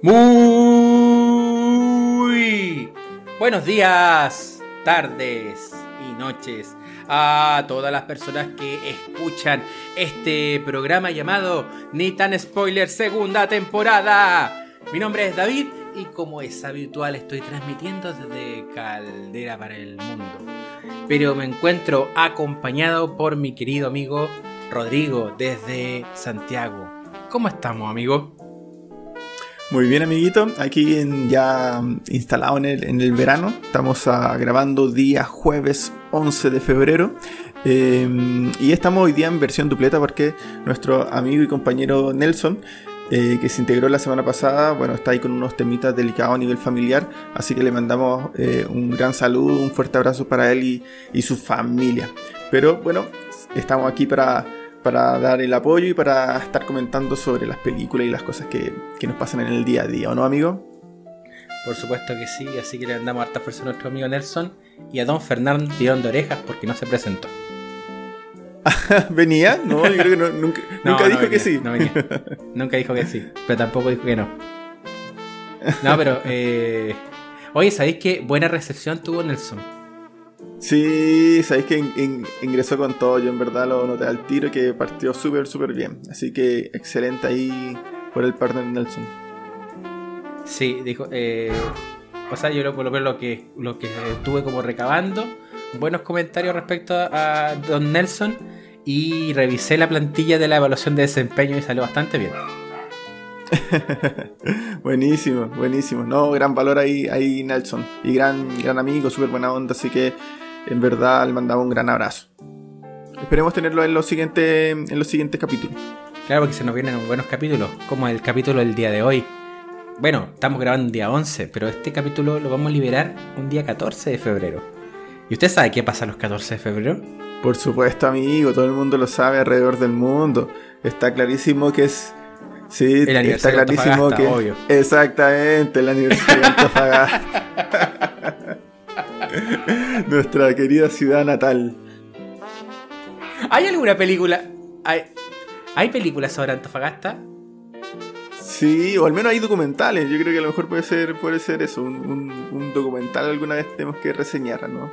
Muy buenos días, tardes y noches a todas las personas que escuchan este programa llamado Ni Tan Spoiler segunda temporada. Mi nombre es David y como es habitual estoy transmitiendo desde Caldera para el Mundo. Pero me encuentro acompañado por mi querido amigo Rodrigo desde Santiago. ¿Cómo estamos, amigo? Muy bien, amiguito, aquí ya instalado en el verano. Estamos grabando día jueves 11 de febrero y estamos hoy día en versión dupleta porque nuestro amigo y compañero Nelson, que se integró la semana pasada, bueno, está ahí con unos temitas delicados a nivel familiar, así que le mandamos un gran saludo, un fuerte abrazo para él y su familia. Pero bueno, estamos aquí para dar el apoyo y para estar comentando sobre las películas y las cosas que nos pasan en el día a día, ¿o no, amigo? Por supuesto que sí, así que le mandamos harta fuerza a nuestro amigo Nelson y a don Fernando tirón de orejas porque no se presentó. ¿Venía? No, yo creo que nunca dijo venía, que sí. No venía. Nunca dijo que sí, pero tampoco dijo que no. No, pero oye, ¿sabéis qué buena recepción tuvo Nelson? Sí, sabéis que ingresó con todo. Yo en verdad lo noté al tiro, que partió súper bien. Así que excelente ahí por el partner Nelson. Sí, dijo, o sea, yo por lo menos lo que estuve como recabando buenos comentarios respecto a don Nelson y revisé la plantilla de la evaluación de desempeño y salió bastante bien. Buenísimo. No, gran valor ahí Nelson. Y gran amigo, súper buena onda, así que en verdad le mandaba un gran abrazo. Esperemos tenerlo en los siguientes capítulos. Claro, porque se nos vienen buenos capítulos, como el capítulo del día de hoy. Bueno, estamos grabando un día 11, pero este capítulo lo vamos a liberar un día 14 de febrero. ¿Y usted sabe qué pasa los 14 de febrero? Por supuesto, amigo, todo el mundo lo sabe alrededor del mundo. Está clarísimo que es... Sí, el aniversario está clarísimo de Antofagasta, obvio. Exactamente, el aniversario de Antofagasta. Nuestra querida ciudad natal. ¿Hay alguna película? ¿Hay películas sobre Antofagasta? Sí, o al menos hay documentales. Yo creo que a lo mejor puede ser eso, un documental alguna vez tenemos que reseñar, ¿no?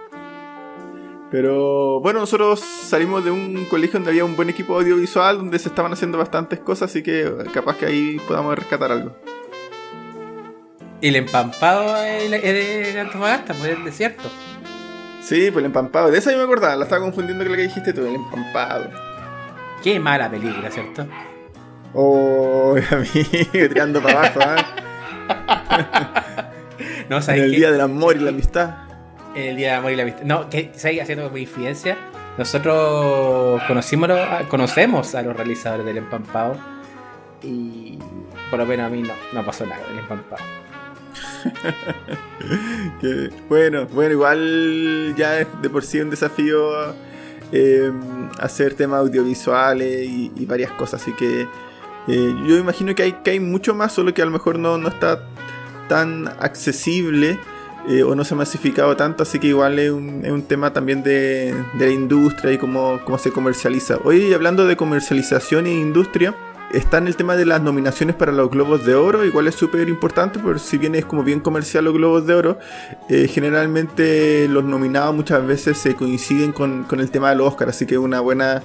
Pero bueno, nosotros salimos de un colegio donde había un buen equipo audiovisual, donde se estaban haciendo bastantes cosas, así que capaz que ahí podamos rescatar algo. ¿El empampado es de Antofagasta? Pues el desierto. Sí, pues el empampado. De esa yo me acordaba, la estaba confundiendo con la que dijiste tú, el empampado. Qué mala película, ¿cierto? Oh, amigo, tirando para abajo, ¿eh? No, en el día del amor y la amistad. En el día del amor y la amistad. No, que ¿sabes? Haciendo como infidencia, nosotros conocemos a los realizadores del empampado y por lo menos a mí no pasó nada del empampado. Bueno, igual ya es de por sí un desafío hacer temas audiovisuales y varias cosas, así que yo imagino que hay mucho más, solo que a lo mejor no está tan accesible o no se ha masificado tanto, así que igual es un tema también de la industria y cómo se comercializa. Hoy, hablando de comercialización e industria, está en el tema de las nominaciones para los Globos de Oro, igual es súper importante, porque si bien es como bien comercial los Globos de Oro, generalmente los nominados muchas veces se coinciden con el tema del Oscar, así que una buena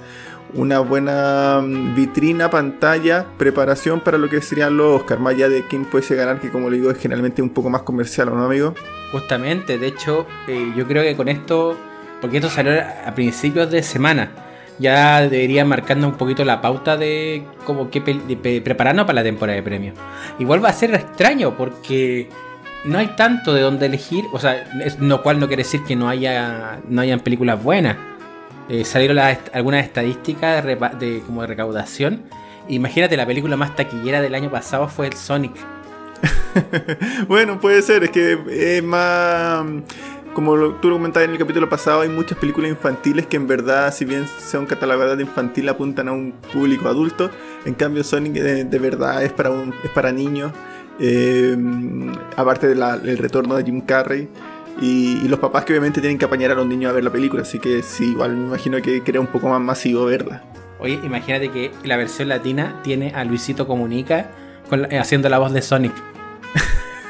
vitrina, pantalla, preparación para lo que serían los Oscar, más allá de quién puede ganar, que como le digo es generalmente un poco más comercial, ¿no, amigo? Justamente, de hecho, yo creo que con esto, porque esto salió a principios de semana, ya debería marcando un poquito la pauta de como que prepararnos para la temporada de premios. Igual va a ser extraño porque no hay tanto de dónde elegir, o sea, lo cual no quiere decir que no hayan películas buenas. Salieron algunas estadísticas de recaudación. Imagínate, la película más taquillera del año pasado fue el Sonic. Bueno, puede ser, es que es más... Como tú lo comentabas en el capítulo pasado, hay muchas películas infantiles que en verdad, si bien son catalogadas de infantil, apuntan a un público adulto. En cambio, Sonic de verdad es para niños. Aparte del retorno de Jim Carrey. Y los papás que obviamente tienen que apañar a los niños a ver la película. Así que sí, igual me imagino que crea un poco más masivo verla. Oye, imagínate que la versión latina tiene a Luisito Comunica haciendo la voz de Sonic.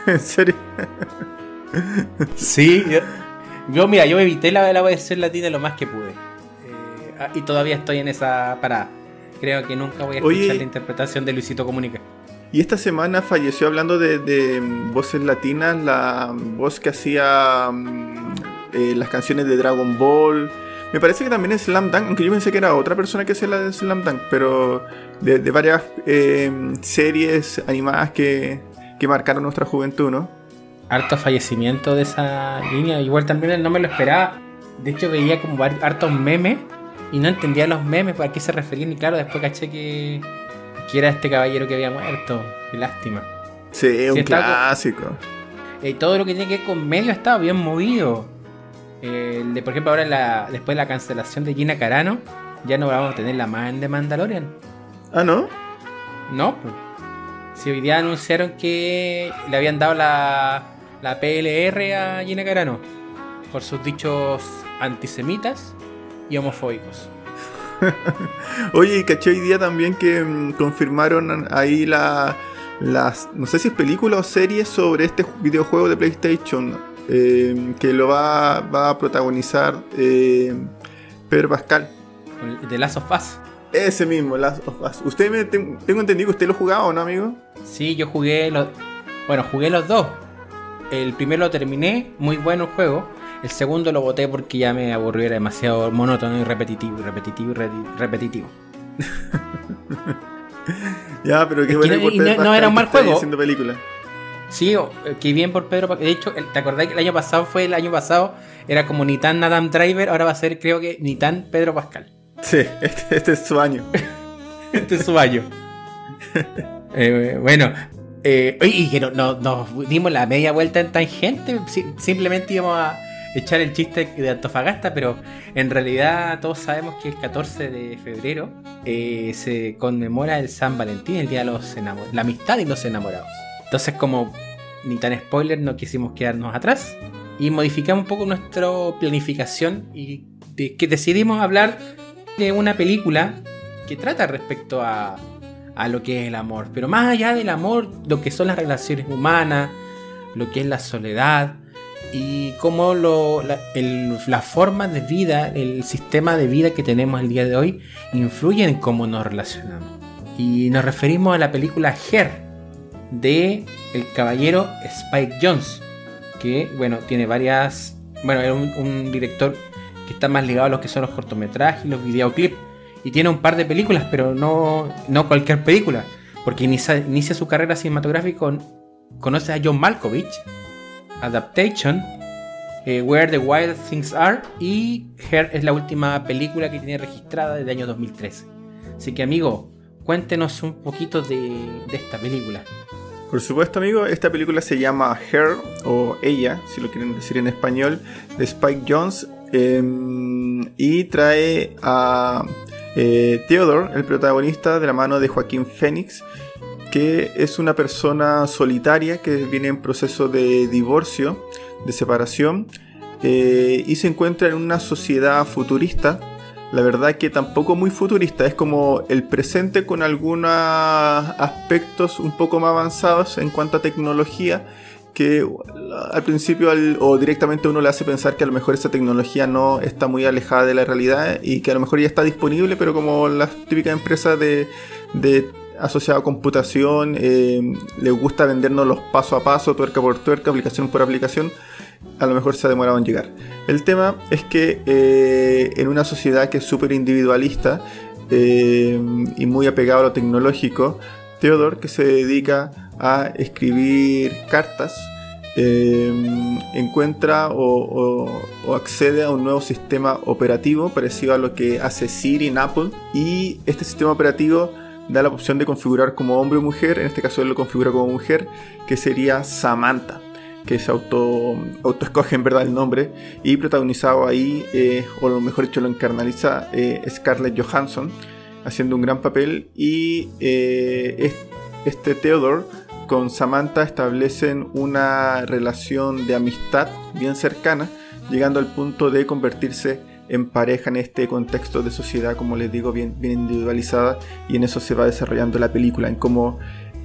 ¿En serio? Sí, yo mira, yo evité la versión latina lo más que pude. Y todavía estoy en esa parada. Creo que nunca voy a escuchar la interpretación de Luisito Comunica. Y esta semana falleció, hablando de voces latinas, la voz que hacía las canciones de Dragon Ball. Me parece que también es Slam Dunk, aunque yo pensé que era otra persona que hacía la de Slam Dunk, pero de varias series animadas que marcaron nuestra juventud, ¿no? Harto fallecimiento de esa línea. Igual también no me lo esperaba. De hecho veía como hartos memes y no entendía los memes para qué se referían. Y claro, después caché que era este caballero que había muerto. Qué lástima. Sí, un clásico. Todo lo que tiene que ver con medio estaba bien movido. Por ejemplo, ahora después de la cancelación de Gina Carano, ya no vamos a tener la man de Mandalorian. ¿Ah, no? No, pues. Si hoy día anunciaron que le habían dado la PLR a Gina Carano por sus dichos antisemitas y homofóbicos. Oye, y caché hoy día también que confirmaron ahí las, no sé si es película o serie sobre este videojuego de PlayStation, que lo va a protagonizar Pedro Pascal. The Last of Us. Ese mismo, Last of Us. Tengo entendido que usted lo jugaba, ¿o no, amigo? Sí, yo jugué los dos. El primero lo terminé, muy bueno el juego. El segundo lo boté porque ya me aburrió, era demasiado monótono y repetitivo. Ya, pero qué bueno. No era un mal juego. Haciendo película. Sí, que bien por Pedro Pascal. De hecho, ¿te acordás que el año pasado era como ni tan Adam Driver? Ahora va a ser, creo que, ni tan Pedro Pascal. Sí, este es su año. Este es su año. Bueno, y que nos dimos la media vuelta en tangente. Simplemente íbamos a echar el chiste de Antofagasta, pero en realidad todos sabemos que el 14 de febrero se conmemora el San Valentín, el día de la amistad y los enamorados. Entonces, como ni tan spoiler, no quisimos quedarnos atrás y modificamos un poco nuestra planificación y que decidimos hablar de una película que trata respecto a lo que es el amor, pero más allá del amor, lo que son las relaciones humanas, lo que es la soledad y cómo la forma de vida, el sistema de vida que tenemos el día de hoy influye en cómo nos relacionamos. Y nos referimos a la película Her de el caballero Spike Jonze, que bueno, tiene varias, bueno, es un director que está más ligado a lo que son los cortometrajes y los videoclips, y tiene un par de películas, pero no cualquier película, porque inicia su carrera cinematográfica conoce a John Malkovich, Adaptation, Where the Wild Things Are, y Her es la última película que tiene registrada desde el año 2013. Así que, amigo, cuéntenos un poquito de esta película. Por supuesto, amigo, esta película se llama Her, o Ella, si lo quieren decir en español, de Spike Jonze, y trae a Theodore, el protagonista, de la mano de Joaquín Phoenix, que es una persona solitaria que viene en proceso de divorcio, de separación, y se encuentra en una sociedad futurista. La verdad que tampoco muy futurista, es como el presente con algunos aspectos un poco más avanzados en cuanto a tecnología, que al principio o directamente uno le hace pensar que a lo mejor esa tecnología no está muy alejada de la realidad y que a lo mejor ya está disponible, pero como las típicas empresas de asociado a computación les gusta vendernos los paso a paso, tuerca por tuerca, aplicación por aplicación, a lo mejor se ha demorado en llegar. El tema es que en una sociedad que es súper individualista y muy apegado a lo tecnológico, Theodore, que se dedica a escribir cartas, encuentra o accede a un nuevo sistema operativo parecido a lo que hace Siri en Apple, y este sistema operativo da la opción de configurar como hombre o mujer. En este caso él lo configura como mujer, que sería Samantha, que se autoescoge en verdad el nombre, y protagonizado ahí, o lo mejor dicho lo encarnaliza Scarlett Johansson, haciendo un gran papel. Y este Theodore con Samantha establecen una relación de amistad bien cercana, llegando al punto de convertirse en pareja en este contexto de sociedad, como les digo, bien individualizada, y en eso se va desarrollando la película, en cómo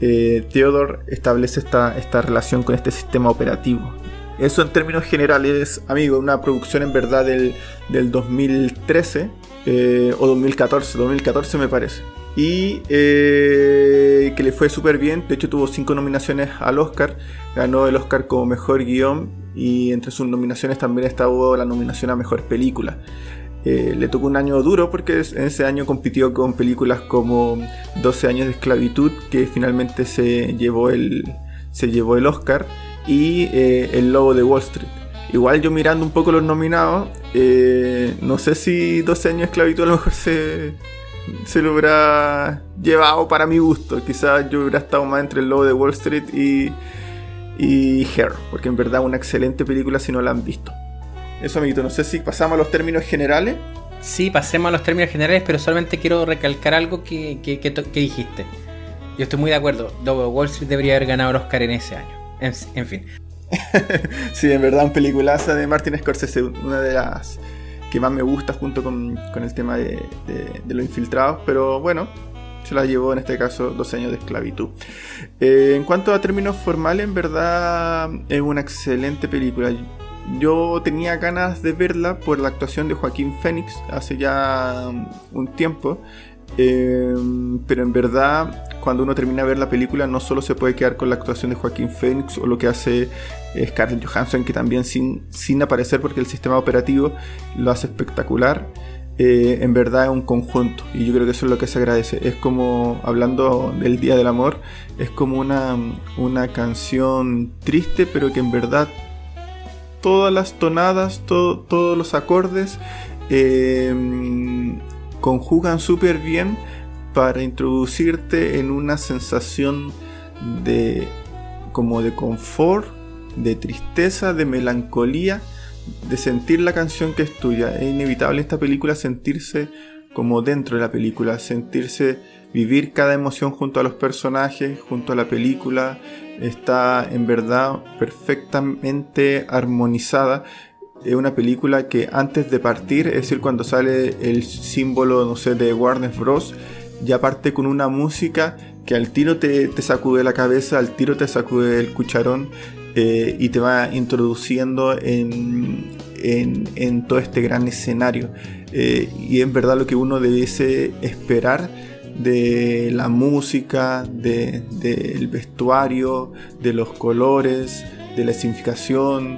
Theodore establece esta relación con este sistema operativo. Eso en términos generales, amigo, una producción en verdad del 2013 o 2014 me parece. Y que le fue súper bien. De hecho tuvo 5 nominaciones al Oscar. Ganó el Oscar como mejor guión, y entre sus nominaciones también estaba la nominación a mejor película. Le tocó un año duro porque en ese año compitió con películas como 12 años de esclavitud, que finalmente se llevó el Oscar, y El Lobo de Wall Street. Igual yo mirando un poco los nominados, no sé si 12 años de esclavitud a lo mejor se lo hubiera llevado para mi gusto. Quizás yo hubiera estado más entre El Lobo de Wall Street y Her, porque en verdad es una excelente película si no la han visto. Eso, amiguito, no sé si pasamos a los términos generales. Sí, pasemos a los términos generales, pero solamente quiero recalcar algo que dijiste. Yo estoy muy de acuerdo. Lobo de Wall Street debería haber ganado el Oscar en ese año. En fin. Sí, en verdad, un peliculaza de Martin Scorsese, una de las que más me gusta, junto con el tema de los infiltrados. Pero bueno, se la llevó en este caso 12 años de esclavitud. En cuanto a términos formales, en verdad es una excelente película. Yo tenía ganas de verla por la actuación de Joaquín Phoenix hace ya un tiempo, pero en verdad cuando uno termina de ver la película no solo se puede quedar con la actuación de Joaquín Phoenix o lo que hace Scarlett Johansson, que también sin aparecer, porque el sistema operativo lo hace espectacular. En verdad es un conjunto, y yo creo que eso es lo que se agradece. Es como, hablando del Día del Amor, es como una canción triste, pero que en verdad todas las tonadas, todos los acordes conjugan súper bien para introducirte en una sensación como de confort, de tristeza, de melancolía, de sentir la canción que es tuya. Es inevitable en esta película sentirse como dentro de la película, vivir cada emoción junto a los personajes, junto a la película. Está en verdad perfectamente armonizada. Es una película que antes de partir, es decir, cuando sale el símbolo, no sé, de Warner Bros., ya parte con una música que al tiro te sacude la cabeza, al tiro te sacude el cucharón, y te va introduciendo en todo este gran escenario. Y en verdad lo que uno debiese esperar de la música, del vestuario, de los colores, de la escenificación,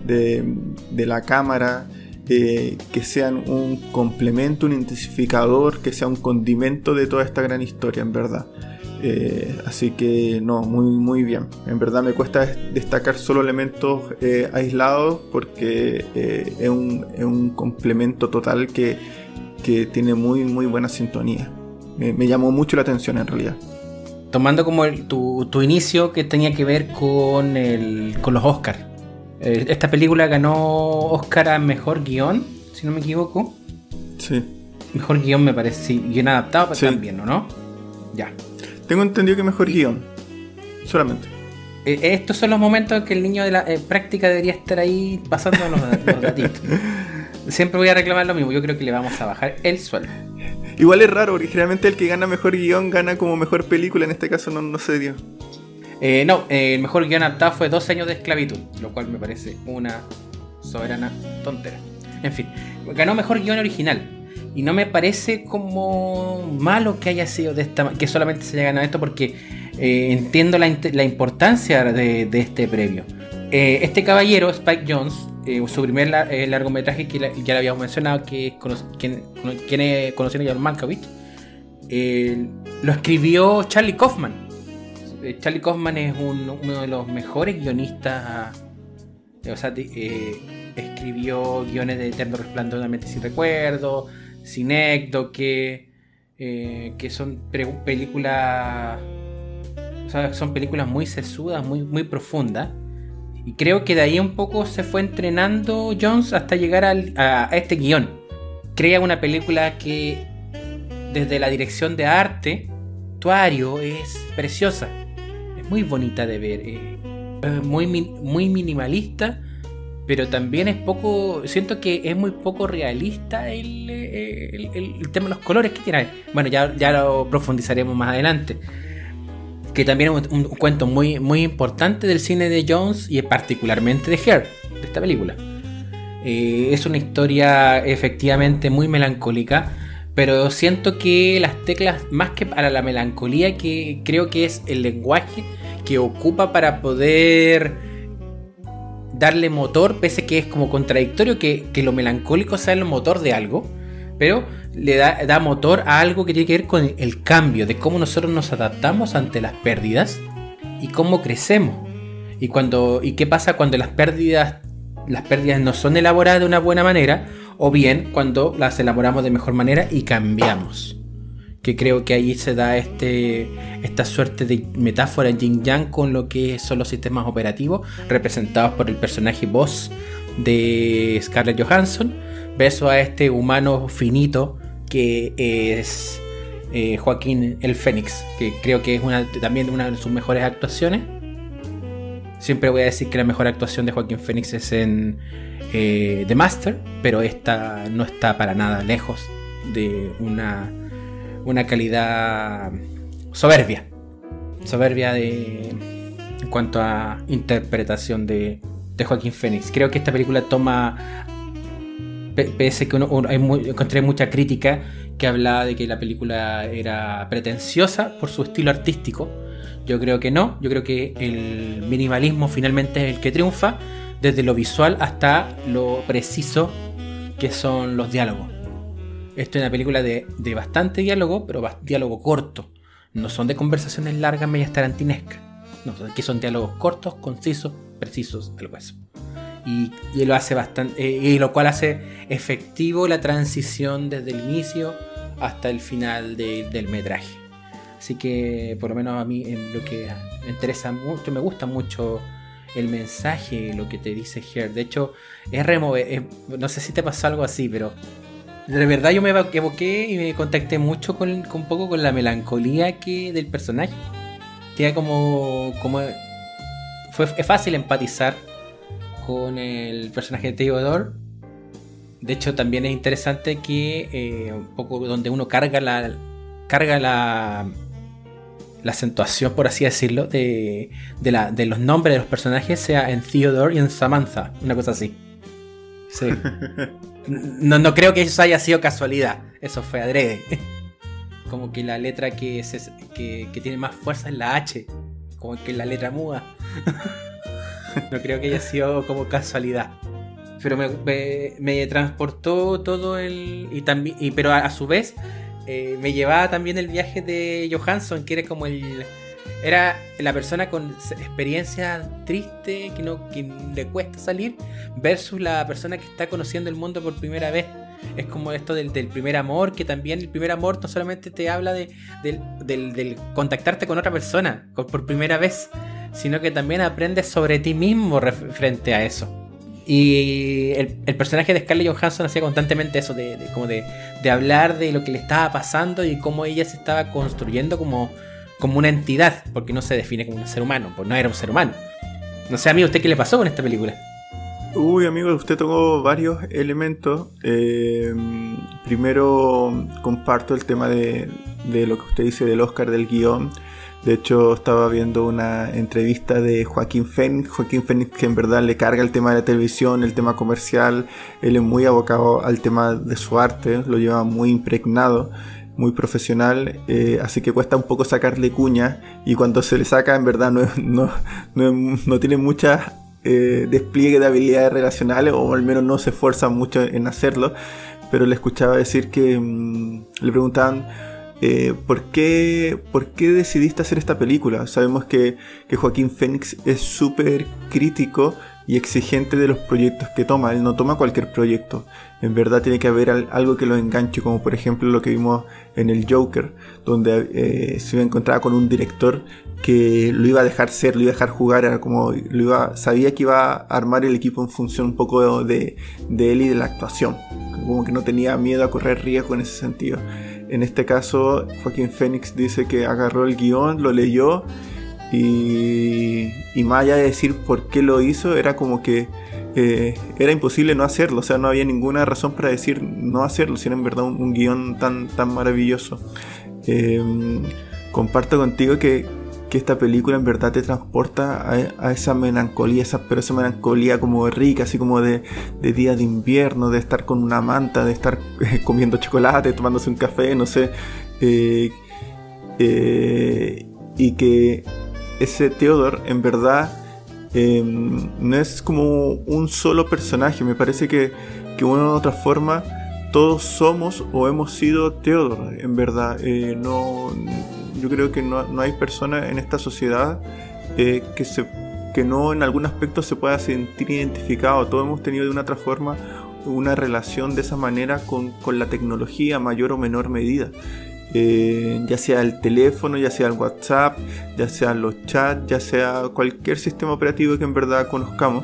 de la cámara, que sean un complemento, un intensificador, que sea un condimento de toda esta gran historia, en verdad. Así que no, muy, muy bien. En verdad me cuesta destacar solo elementos aislados, porque es un complemento total que tiene muy, muy buena sintonía. Me llamó mucho la atención, en realidad. Tomando como tu inicio, que tenía que ver con los Oscars. Esta película ganó Oscar a Mejor Guión, si no me equivoco. Sí. Mejor Guión, me parece, sí. Guión adaptado, pero sí, también, ¿no? Ya. Tengo entendido que Mejor Guión. Solamente. Estos son los momentos en que el niño de la práctica debería estar ahí pasando los datitos. Siempre voy a reclamar lo mismo. Yo creo que le vamos a bajar el sueldo. Igual es raro, porque generalmente el que gana Mejor Guión gana como Mejor Película. En este caso no se dio. No, el mejor guión adaptado fue 12 años de esclavitud, lo cual me parece una soberana tontera. En fin, ganó mejor guión original, y no me parece como malo que haya sido que solamente se haya ganado esto, porque entiendo la importancia de este premio. Este caballero, Spike Jonze, su primer largometraje, que ya lo habíamos mencionado, que es quien conoció a John Malkovich, lo escribió Charlie Kaufman. Charlie Kaufman es uno de los mejores guionistas. Escribió guiones de Eterno Resplandor de una mente sin recuerdo, Cinécdoque, que son películas, son películas muy sesudas, muy, muy profundas. Y creo que de ahí un poco se fue entrenando Jones hasta llegar a este guión. Crea una película que, desde la dirección de arte, vestuario, es preciosa. Muy bonita de ver, muy minimalista, pero también siento que es muy poco realista el tema de los colores que tiene. Bueno, ya lo profundizaremos más adelante. que también es un cuento muy, muy importante del cine de Jones y particularmente de Her, de esta película. Es una historia efectivamente muy melancólica, pero siento que las teclas, más que para la melancolía, que creo que es el lenguaje que ocupa para poder darle motor, pese que es como contradictorio que lo melancólico sea el motor de algo, pero le da motor a algo que tiene que ver con el cambio, de cómo nosotros nos adaptamos ante las pérdidas y cómo crecemos. Y qué pasa cuando las pérdidas no son elaboradas de una buena manera, o bien cuando las elaboramos de mejor manera y cambiamos. Que creo que ahí se da esta suerte de metáfora yin-yang con lo que son los sistemas operativos representados por el personaje Boss de Scarlett Johansson versus a este humano finito que es Joaquín el Fénix, que creo que es también una de sus mejores actuaciones. Siempre voy a decir que la mejor actuación de Joaquín Phoenix es en The Master, pero esta no está para nada lejos de una calidad soberbia en cuanto a interpretación de Joaquín Phoenix. Creo que esta película toma, pese que encontré mucha crítica que hablaba de que la película era pretenciosa por su estilo artístico. Yo creo que no, yo creo que el minimalismo finalmente es el que triunfa, desde lo visual hasta lo preciso que son los diálogos. Esto es una película de bastante diálogo, pero diálogo corto. No son de conversaciones largas, medias tarantinescas. No, aquí son diálogos cortos, concisos, precisos, algo eso. Y lo hace bastante, y lo cual hace efectivo la transición desde el inicio hasta el final del metraje. Así que por lo menos a mí en lo que me interesa mucho, me gusta mucho el mensaje, lo que te dice Her. De hecho, no sé si te pasó algo así, pero de verdad yo me evoqué y me contacté mucho con un poco con la melancolía del personaje. Que es fácil empatizar con el personaje de Theodore. De hecho, también es interesante que un poco donde uno carga la acentuación, por así decirlo, de los nombres de los personajes sea en Theodore y en Samantha, una cosa así. Sí. No creo que eso haya sido casualidad, eso fue adrede. Como que la letra que tiene más fuerza es la H, como que la letra muda. No creo que haya sido como casualidad. Pero me transportó todo pero a su vez me llevaba también el viaje de Johansson, que era como era la persona con experiencia triste, que le cuesta salir, versus la persona que está conociendo el mundo por primera vez. Es como esto del primer amor, que también el primer amor no solamente te habla del contactarte con otra persona por primera vez, sino que también aprendes sobre ti mismo frente a eso. Y el personaje de Scarlett Johansson hacía constantemente eso, de hablar de lo que le estaba pasando y cómo ella se estaba construyendo como una entidad, porque no se define como un ser humano, pues no era un ser humano. No sé, amigo, ¿usted qué le pasó con esta película? Uy, amigo, usted tocó varios elementos. Primero, comparto el tema de lo que usted dice del Oscar del guión. De hecho, estaba viendo una entrevista de Joaquín Phoenix, que en verdad le carga el tema de la televisión, el tema comercial. Él es muy abocado al tema de su arte, lo lleva muy impregnado, muy profesional, así que cuesta un poco sacarle cuña, y cuando se le saca, en verdad no tiene muchas despliegue de habilidades relacionales, o al menos no se esfuerza mucho en hacerlo. Pero le escuchaba decir que le preguntaban ¿por qué decidiste hacer esta película? Sabemos que Joaquín Phoenix es súper crítico y exigente de los proyectos que toma. Él no toma cualquier proyecto. En verdad tiene que haber algo que lo enganche, como por ejemplo lo que vimos en el Joker, donde se encontraba con un director que lo iba a dejar ser, lo iba a dejar jugar, era como sabía que iba a armar el equipo en función un poco de él y de la actuación, como que no tenía miedo a correr riesgo en ese sentido. En este caso, Joaquín Phoenix dice que agarró el guión, lo leyó y más allá de decir por qué lo hizo, era como que era imposible no hacerlo. O sea, no había ninguna razón para decir no hacerlo, si era en verdad un guión tan maravilloso. Comparto contigo que que esta película en verdad te transporta a esa melancolía, pero esa melancolía como rica, así como de día de invierno, de estar con una manta, de estar comiendo chocolate, tomándose un café, no sé. Y que ese Theodore en verdad no es como un solo personaje. Me parece que de una u otra forma todos somos o hemos sido Theodore, en verdad. Yo creo que no hay persona en esta sociedad que no en algún aspecto se pueda sentir identificado. Todos hemos tenido de una otra forma una relación de esa manera con la tecnología, mayor o menor medida. Ya sea el teléfono, ya sea el WhatsApp, ya sean los chats, ya sea cualquier sistema operativo que en verdad conozcamos.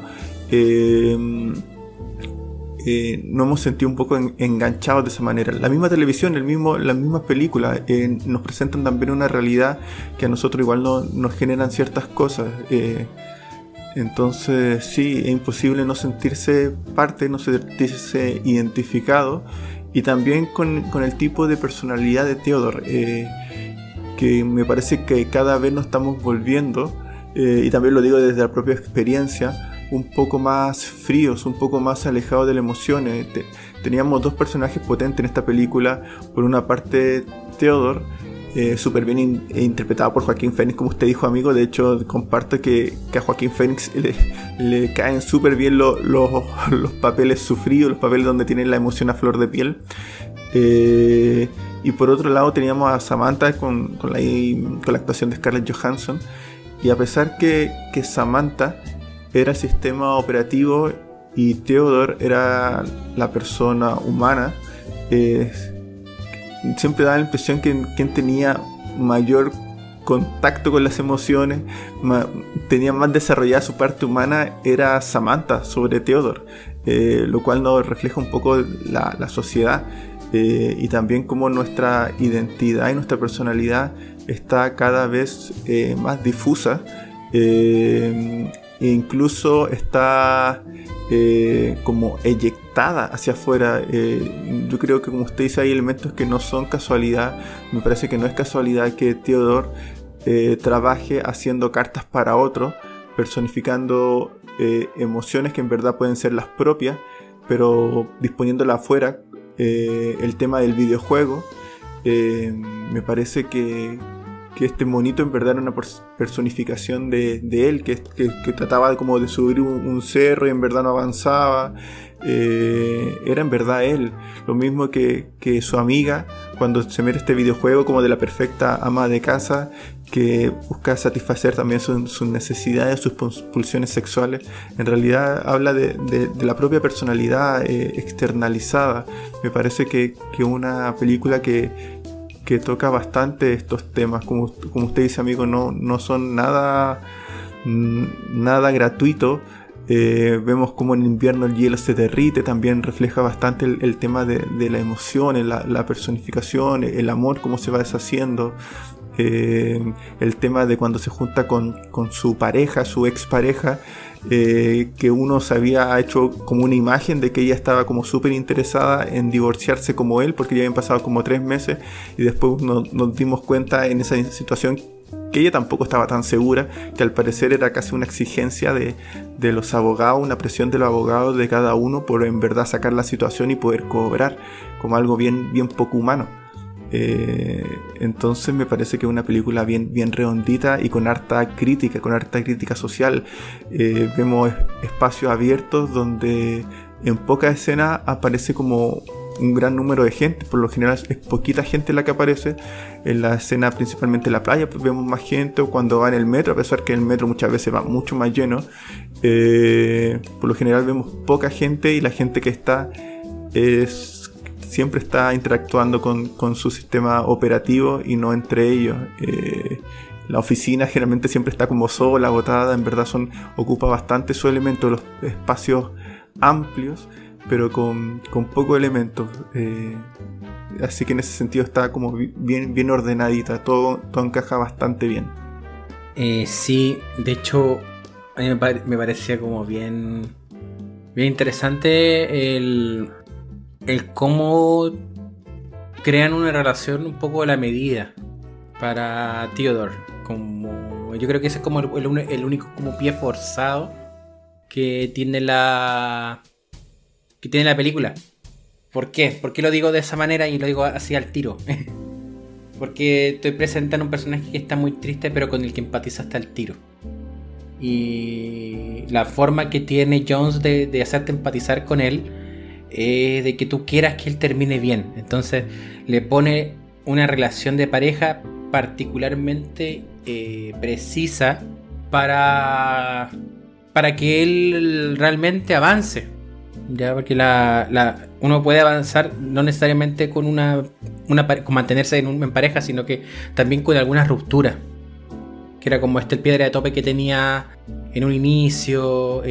Nos hemos sentido un poco enganchados de esa manera. La misma televisión, las mismas películas nos presentan también una realidad que a nosotros igual nos generan ciertas cosas. Entonces sí, es imposible no sentirse parte, no sentirse identificado. Y también con el tipo de personalidad de Theodore, que me parece que cada vez nos estamos volviendo, y también lo digo desde la propia experiencia, un poco más fríos, un poco más alejados de las emociones. Teníamos dos personajes potentes en esta película. Por una parte, Theodore, súper bien interpretado por Joaquín Phoenix, como usted dijo, amigo. De hecho, comparto que a Joaquín Phoenix le caen súper bien los papeles sufridos, los papeles donde tienen la emoción a flor de piel. Y por otro lado teníamos a Samantha con la actuación de Scarlett Johansson. Y a pesar que Samantha era el sistema operativo y Theodore era la persona humana, siempre daba la impresión que quien tenía mayor contacto con las emociones, tenía más desarrollada su parte humana, era Samantha sobre Theodore, lo cual nos refleja un poco la sociedad, y también cómo nuestra identidad y nuestra personalidad está cada vez más difusa, e incluso está como eyectada hacia afuera. Yo creo que, como usted dice, hay elementos que no son casualidad. Me parece que no es casualidad que Theodore trabaje haciendo cartas para otros, personificando emociones que en verdad pueden ser las propias, pero disponiéndolas afuera. El tema del videojuego, me parece que este monito en verdad era una personificación de él, que trataba como de subir un cerro y en verdad no avanzaba. Era en verdad él. Lo mismo que su amiga, cuando se mete este videojuego como de la perfecta ama de casa, que busca satisfacer también sus necesidades, sus pulsiones sexuales. En realidad habla de la propia personalidad externalizada. Me parece que una película que toca bastante estos temas, como usted dice, amigo, no son nada gratuito. Vemos como en invierno el hielo se derrite, también refleja bastante el tema de la emoción, la personificación, el amor, cómo se va deshaciendo. El tema de cuando se junta con su pareja, su expareja, que uno se había hecho como una imagen de que ella estaba como súper interesada en divorciarse como él, porque ya habían pasado como 3 meses, y después nos dimos cuenta en esa situación que ella tampoco estaba tan segura, que al parecer era casi una exigencia de los abogados, una presión de los abogados de cada uno por en verdad sacar la situación y poder cobrar, como algo bien poco humano. Entonces me parece que es una película bien redondita y con harta crítica social. Vemos espacios abiertos donde en pocas escenas aparece como un gran número de gente. Por lo general es poquita gente la que aparece. En la escena principalmente en la playa pues vemos más gente, o cuando va en el metro, a pesar que el metro muchas veces va mucho más lleno. Por lo general vemos poca gente, y la gente que está siempre está interactuando con su sistema operativo y no entre ellos. La oficina generalmente siempre está como sola, agotada. En verdad ocupa bastante su elemento, los espacios amplios, pero con pocos elementos. Así que en ese sentido está como bien ordenadita, todo encaja bastante bien. Sí, de hecho a mí me parecía como bien interesante el cómo crean una relación un poco a la medida para Theodore. Como, yo creo que ese es como el único como pie forzado que tiene la película. ¿Por qué? ¿Por qué lo digo de esa manera y lo digo así al tiro? Porque te presentan un personaje que está muy triste, pero con el que empatizaste al tiro. Y la forma que tiene Jones de hacerte empatizar con él es de que tú quieras que él termine bien. Entonces le pone una relación de pareja particularmente precisa para que él realmente avance. Ya, porque uno puede avanzar no necesariamente con con mantenerse en pareja, sino que también con algunas rupturas. Que era como el piedra de tope que tenía en un inicio.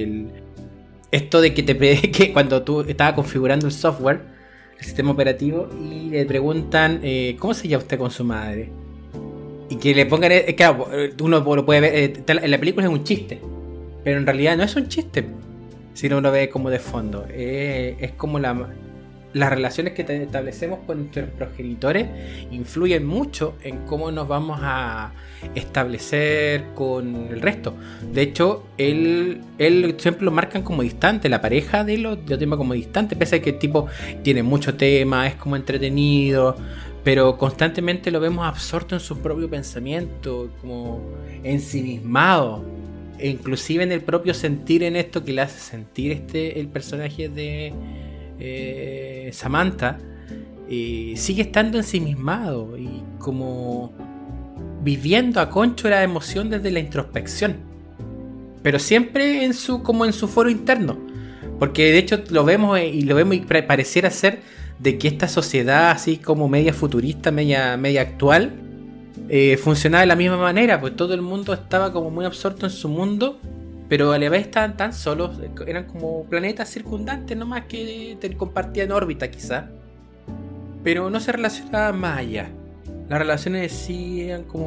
Esto de que cuando tú estabas configurando el software, el sistema operativo, y le preguntan ¿cómo se llama usted con su madre? Y que le pongan, claro, uno lo puede ver, en la película es un chiste, pero en realidad no es un chiste, si uno lo ve como de fondo. Es como las relaciones que establecemos con nuestros progenitores influyen mucho en cómo nos vamos a establecer con el resto. De hecho, él siempre lo marcan como distante, la pareja de él lo tema como distante, pese a que el tipo tiene mucho tema, es como entretenido, pero constantemente lo vemos absorto en su propio pensamiento, como ensimismado, e inclusive en el propio sentir, en esto que le hace sentir el personaje de Samantha, sigue estando ensimismado y como viviendo a concho la emoción desde la introspección, pero siempre en su foro interno, porque de hecho lo vemos y pareciera ser de que esta sociedad así como media futurista, media actual, funcionaba de la misma manera, pues todo el mundo estaba como muy absorto en su mundo, pero a la vez estaban tan solos, eran como planetas circundantes nomás que compartían órbita quizá, pero no se relacionaban más allá. Las relaciones sí eran como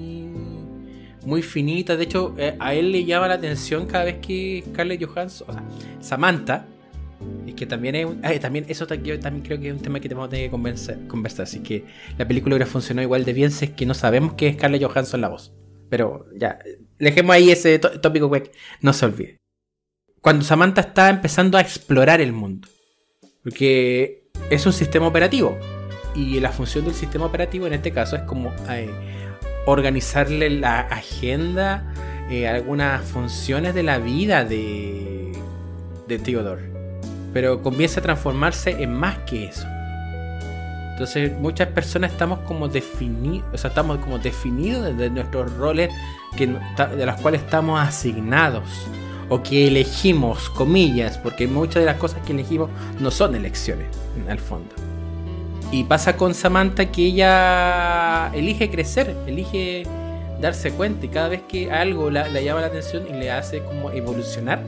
muy finitas. De hecho, a él le llama la atención cada vez que Scarlett Johansson, o sea, Samantha, y que también yo también creo que es un tema que tenemos que conversar. Así que la película hubiera funcionado igual de bien si es que no sabemos que es Scarlett Johansson la voz. Pero ya, dejemos ahí ese tópico que no se olvide. Cuando Samantha está empezando a explorar el mundo, porque es un sistema operativo, y la función del sistema operativo en este caso es como organizarle la agenda, algunas funciones de la vida de Theodore, pero comienza a transformarse en más que eso. Entonces muchas personas estamos como definidos desde nuestros roles de los cuales estamos asignados o que elegimos, comillas, porque muchas de las cosas que elegimos no son elecciones al fondo. Y pasa con Samantha que ella elige crecer, elige darse cuenta, y cada vez que algo la llama la atención y le hace como evolucionar,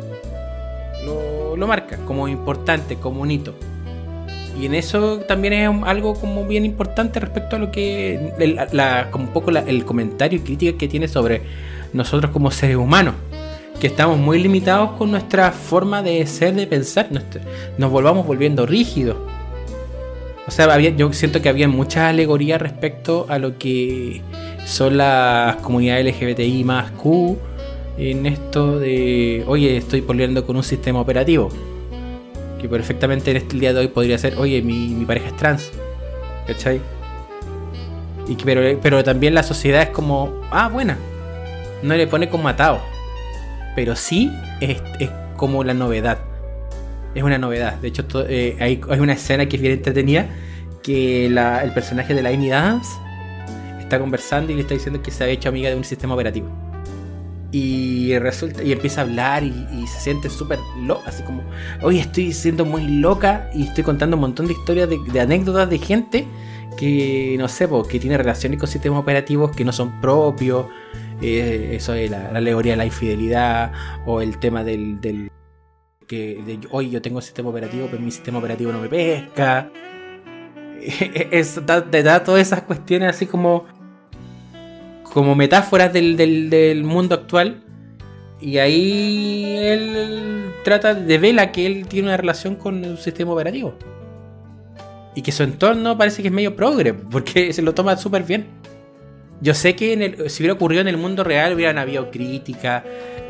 lo marca como importante, como un hito. Y en eso también es algo como bien importante respecto a lo que como un poco el comentario y crítica que tiene sobre nosotros como seres humanos, que estamos muy limitados con nuestra forma de ser, de pensar, nos volviendo rígidos. O sea, yo siento que había muchas alegorías respecto a lo que son las comunidades LGBTI más Q en esto de, oye, estoy peleando con un sistema operativo. Que perfectamente en este día de hoy podría ser, oye, mi pareja es trans, ¿cachai? Pero también la sociedad es como, buena, no le pone como atado, pero sí es como la novedad, es una novedad. De hecho, hay una escena que es bien entretenida, que el personaje de la Amy Adams está conversando y le está diciendo que se ha hecho amiga de un sistema operativo. Y empieza a hablar y se siente súper loca, así como, oye, estoy siendo muy loca y estoy contando un montón de historias de anécdotas de gente que, no sé, que tiene relaciones con sistemas operativos que no son propios. Eso es la alegoría de la infidelidad, o el tema oye, yo tengo un sistema operativo, pero mi sistema operativo no me pesca. Te da todas esas cuestiones así como metáforas del mundo actual, y ahí él devela que él tiene una relación con un sistema operativo y que su entorno parece que es medio progre, porque se lo toma súper bien. Yo sé que si hubiera ocurrido en el mundo real hubieran habido crítica,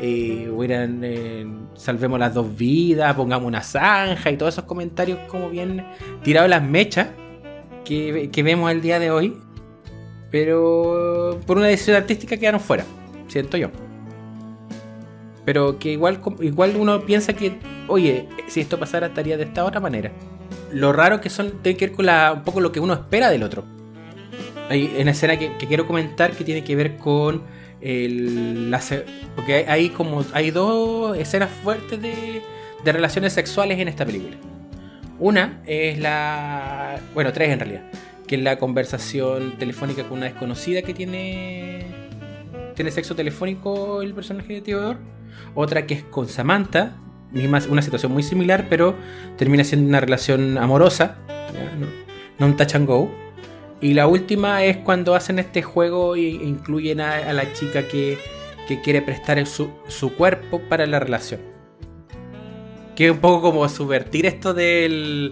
salvemos las dos vidas, pongamos una zanja y todos esos comentarios como bien tirados las mechas que vemos el día de hoy. Pero por una decisión artística quedaron fuera, siento yo. Pero que igual uno piensa que, oye, si esto pasara estaría de esta otra manera. Lo raro que tiene que ver con un poco lo que uno espera del otro. Hay una escena que quiero comentar que tiene que ver con porque hay dos escenas fuertes de relaciones sexuales en esta película. Una es tres en realidad, que es la conversación telefónica con una desconocida que tiene sexo telefónico el personaje de Theodore. Otra que es con Samantha, una situación muy similar, pero termina siendo una relación amorosa, no un touch and go. Y la última es cuando hacen este juego e incluyen a la chica que quiere prestar su cuerpo para la relación. Que es un poco como subvertir esto del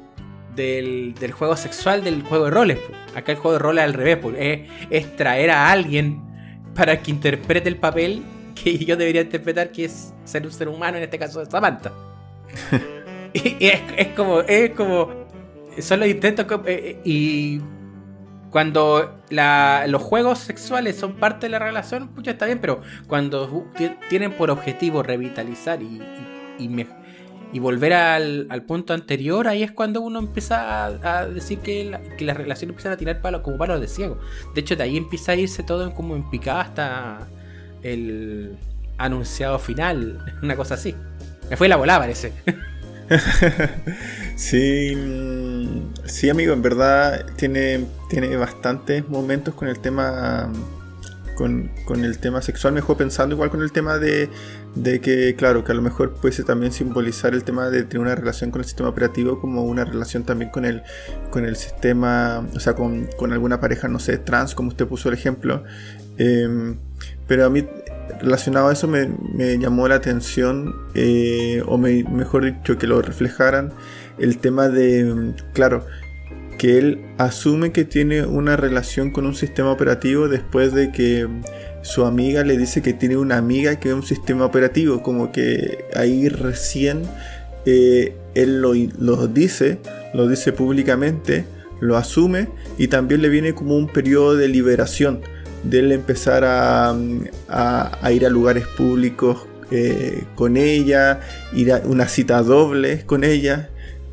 juego sexual, del juego de roles. Acá el juego de roles al revés, es traer a alguien para que interprete el papel que yo debería interpretar, que es ser un ser humano, en este caso de Samantha. y es como son los intentos y cuando los juegos sexuales son parte de la relación, pucha, está bien, pero cuando tienen por objetivo revitalizar y volver al punto anterior, ahí es cuando uno empieza a decir que las relaciones empiezan a tirar como palos de ciego. De hecho, de ahí empieza a irse todo como en picada hasta el anunciado final, una cosa así. Me fue la volada, parece. Sí, amigo, en verdad tiene bastantes momentos con el tema con el tema sexual. Me dejó pensando igual con el tema de que, claro, que a lo mejor puede también simbolizar el tema de tener una relación con el sistema operativo como una relación también con el sistema, o sea, con alguna pareja, no sé, trans, como usted puso el ejemplo. Pero a mí, relacionado a eso, me llamó la atención, mejor dicho, que lo reflejaran, el tema de, claro, que él asume que tiene una relación con un sistema operativo después de que su amiga le dice que tiene una amiga que es un sistema operativo, como que ahí recién él lo dice públicamente, lo asume, y también le viene como un periodo de liberación, de él empezar a ir a lugares públicos con ella, ir a una cita doble con ella.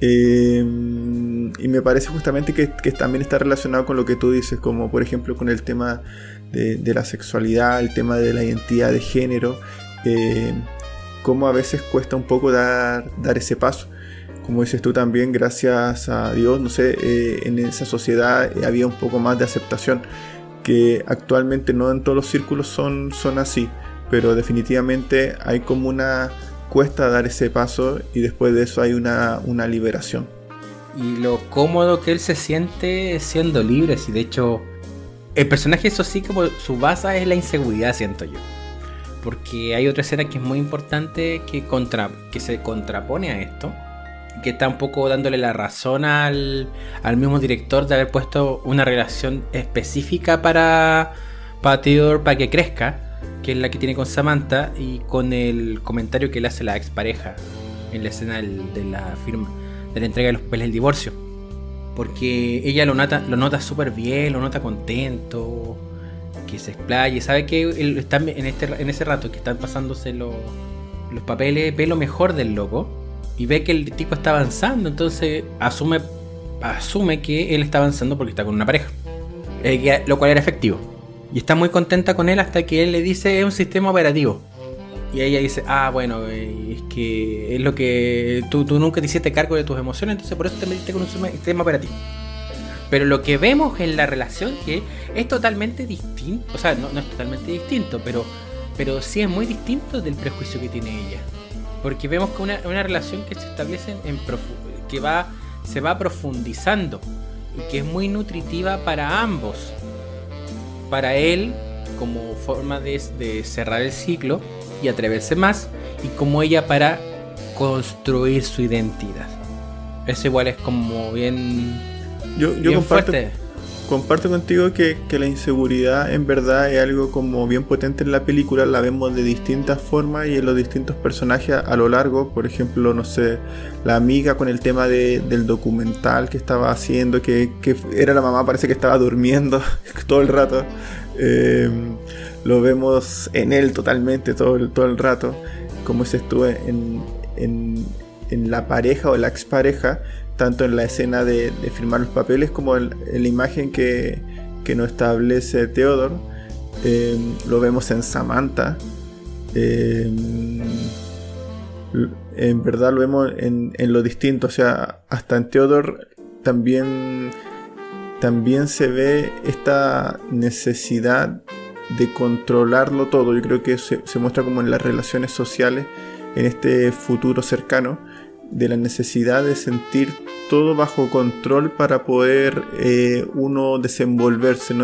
Y me parece justamente que también está relacionado con lo que tú dices, como por ejemplo con el tema de la sexualidad, el tema de la identidad de género, cómo a veces cuesta un poco dar ese paso. Como dices tú también, gracias a Dios, no sé, en esa sociedad había un poco más de aceptación, que actualmente no en todos los círculos son así, pero definitivamente hay como una cuesta dar ese paso, y después de eso hay una liberación. Y lo cómodo que él se siente siendo libre. Si de hecho el personaje, eso sí, como su base es la inseguridad, siento yo, porque hay otra escena que es muy importante que se contrapone a esto, que está un poco dándole la razón al mismo director de haber puesto una relación específica para Theodore, para que crezca, que es la que tiene con Samantha, y con el comentario que le hace la expareja en la escena de la firma, de la entrega de los papeles del divorcio, porque ella lo nota súper bien, lo nota contento, que se explaye, sabe que él está en ese rato que están pasándose los papeles, ve lo mejor del loco y ve que el tipo está avanzando, entonces asume que él está avanzando porque está con una pareja, lo cual era efectivo. Y está muy contenta con él hasta que él le dice es un sistema operativo. Y ella dice, bueno, es que es lo que tú nunca te hiciste cargo de tus emociones, entonces por eso te metiste con un sistema operativo. Pero lo que vemos en la relación que es totalmente distinto, o sea, no es totalmente distinto, pero sí es muy distinto del prejuicio que tiene ella. Porque vemos que una relación que se establece se va profundizando y que es muy nutritiva para ambos. Para él, como forma de cerrar el ciclo y atreverse más, y como ella para construir su identidad. Eso igual es como bien yo comparto fuerte. comparto contigo que la inseguridad en verdad es algo como bien potente en la película. La vemos de distintas formas y en los distintos personajes a lo largo. Por ejemplo, no sé, la amiga con el tema del documental que estaba haciendo, que era la mamá, parece que estaba durmiendo todo el rato. Lo vemos en él totalmente todo el rato. Como se estuvo en la pareja o la expareja, tanto en la escena de firmar los papeles como en la imagen que nos establece Theodore. Lo vemos en Samantha. En verdad lo vemos en lo distinto. O sea, hasta en Theodore también se ve esta necesidad de controlarlo todo. Yo creo que se muestra como en las relaciones sociales en este futuro cercano, de la necesidad de sentir todo bajo control para poder uno desenvolverse.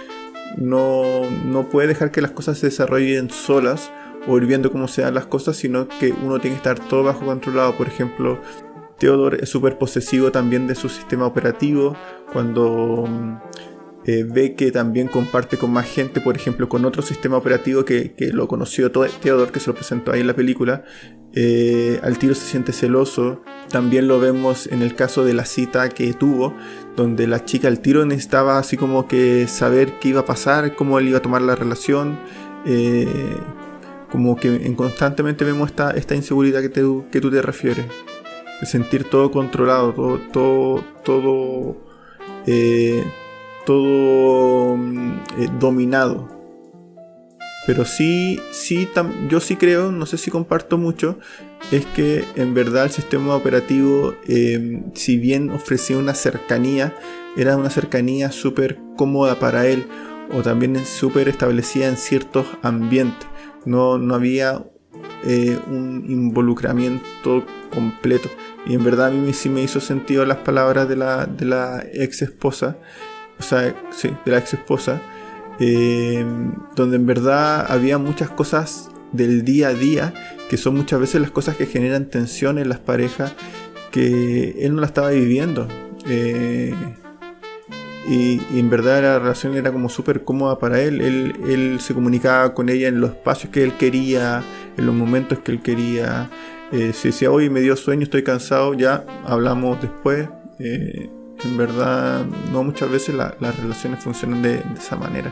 No puede dejar que las cosas se desarrollen solas o ir viendo cómo se dan las cosas, sino que uno tiene que estar todo bajo controlado. Por ejemplo, Theodore es súper posesivo también de su sistema operativo. Cuando ve que también comparte con más gente, por ejemplo con otro sistema operativo que lo conoció Theodore, que se lo presentó ahí en la película, al tiro se siente celoso. También lo vemos en el caso de la cita que tuvo, donde la chica al tiro necesitaba así como que saber qué iba a pasar, cómo él iba a tomar la relación. Como que constantemente vemos esta inseguridad que tú te refieres, de sentir todo controlado, todo dominado. Pero yo sí creo, no sé si comparto mucho, es que en verdad el sistema operativo, si bien ofrecía una cercanía, era una cercanía súper cómoda para él, o también súper establecida en ciertos ambientes. No había un involucramiento completo. Y en verdad a mí sí me hizo sentido las palabras de la ex esposa. O sea, sí, de la ex esposa, donde en verdad había muchas cosas del día a día, que son muchas veces las cosas que generan tensión en las parejas, que él no la estaba viviendo. Y en verdad la relación era como súper cómoda para él. Él se comunicaba con ella en los espacios que él quería, en los momentos que él quería. Si decía, hoy me dio sueño, estoy cansado, ya hablamos después. En verdad, no muchas veces las relaciones funcionan de esa manera.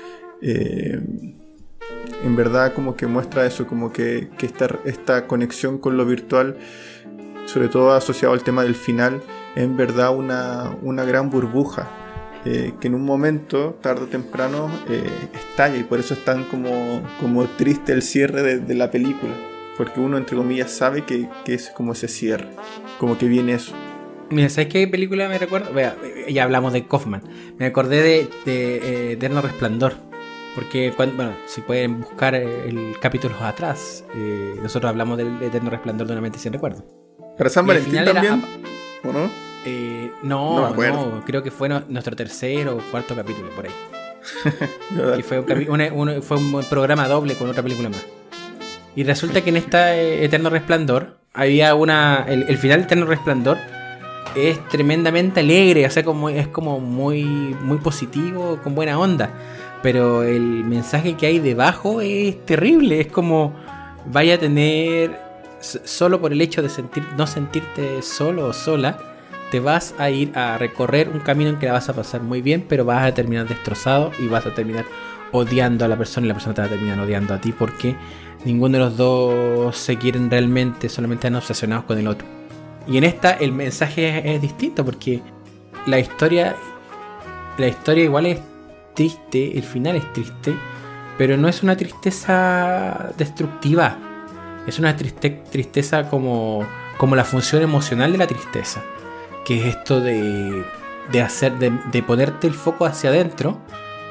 En verdad como que muestra eso, como que esta conexión con lo virtual, sobre todo asociado al tema del final, es en verdad una gran burbuja, que en un momento, tarde o temprano, estalla, y por eso es tan como triste el cierre de la película, porque uno entre comillas sabe que es como ese cierre, como que viene eso. Mira, ¿sabes qué película me recuerda? Vea, ya hablamos de Kaufman. Me acordé de Eterno Resplandor. Porque, si pueden buscar el capítulo atrás, nosotros hablamos del Eterno Resplandor de una mente sin recuerdo. ¿Para San Valentín también? ¿O no? No, creo que fue nuestro tercer o cuarto capítulo, por ahí. Y fue un programa doble con otra película más. Y resulta que en esta Eterno Resplandor había el final de Eterno Resplandor es tremendamente alegre, o sea, es como muy, muy positivo, con buena onda. Pero el mensaje que hay debajo es terrible. Es como vaya a tener, solo por el hecho de no sentirte solo o sola, te vas a ir a recorrer un camino en que la vas a pasar muy bien, pero vas a terminar destrozado y vas a terminar odiando a la persona, y la persona te va a terminar odiando a ti, porque ninguno de los dos se quieren realmente, solamente están obsesionados con el otro. Y en esta el mensaje es distinto, porque la historia igual es triste, el final es triste, pero no es una tristeza destructiva, es una tristeza como la función emocional de la tristeza, que es esto de ponerte el foco hacia adentro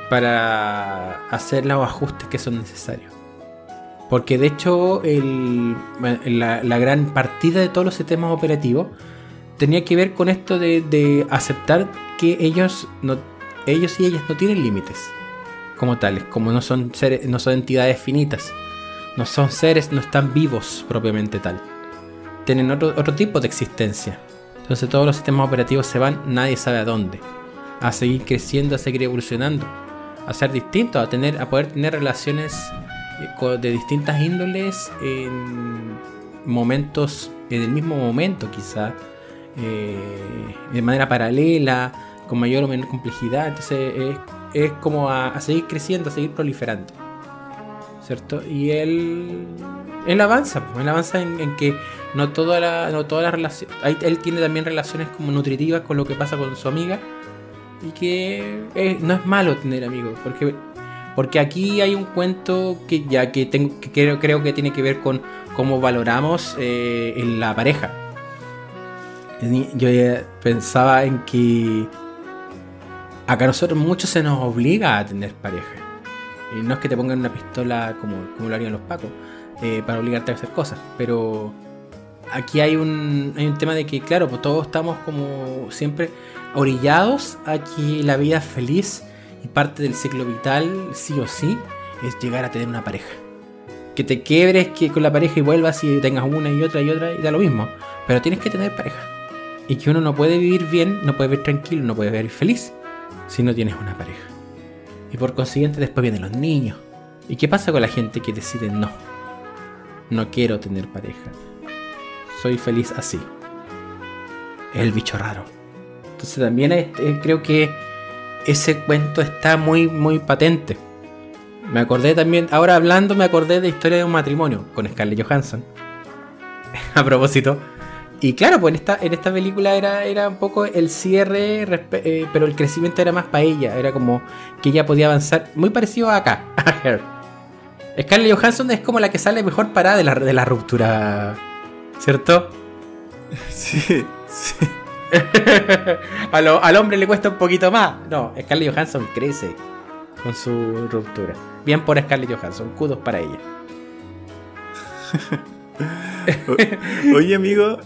para hacer los ajustes que son necesarios. Porque de hecho la gran partida de todos los sistemas operativos tenía que ver con esto de aceptar que ellos y ellas no tienen límites como tales, como no son seres, no son entidades finitas, no son seres, no están vivos propiamente tal, tienen otro tipo de existencia. Entonces todos los sistemas operativos se van, nadie sabe a dónde, a seguir creciendo, a seguir evolucionando, a ser distinto, a poder tener relaciones de distintas índoles en momentos, en el mismo momento quizá, de manera paralela, con mayor o menor complejidad. Entonces es como a seguir creciendo, a seguir proliferando, ¿cierto? Y él avanza en que no todas las relaciones, él tiene también relaciones como nutritivas con lo que pasa con su amiga, y que no es malo tener amigos, porque aquí hay un cuento que creo que tiene que ver con cómo valoramos en la pareja. Yo pensaba en que acá a nosotros mucho se nos obliga a tener pareja. Y no es que te pongan una pistola como lo harían los pacos, para obligarte a hacer cosas. Pero aquí hay un tema de que, claro, pues todos estamos como siempre orillados a que la vida feliz y parte del ciclo vital, sí o sí, es llegar a tener una pareja. Que te quiebres con la pareja y vuelvas y tengas una y otra y da lo mismo. Pero tienes que tener pareja. Y que uno no puede vivir bien, no puede vivir tranquilo, no puede vivir feliz si no tienes una pareja. Y por consiguiente después vienen los niños. ¿Y qué pasa con la gente que decide no quiero tener pareja, soy feliz así? Es el bicho raro. Entonces también creo que ese cuento está muy, muy patente. Me acordé también, ahora hablando, me acordé de Historia de un matrimonio con Scarlett Johansson. A propósito. Y claro, pues en esta película era un poco el cierre, pero el crecimiento era más para ella. Era como que ella podía avanzar, muy parecido a acá, a Her. Scarlett Johansson es como la que sale mejor parada de la ruptura, ¿cierto? Sí. Al hombre le cuesta un poquito más. No, Scarlett Johansson crece con su ruptura. Bien por Scarlett Johansson, kudos para ella. Oye, amigo,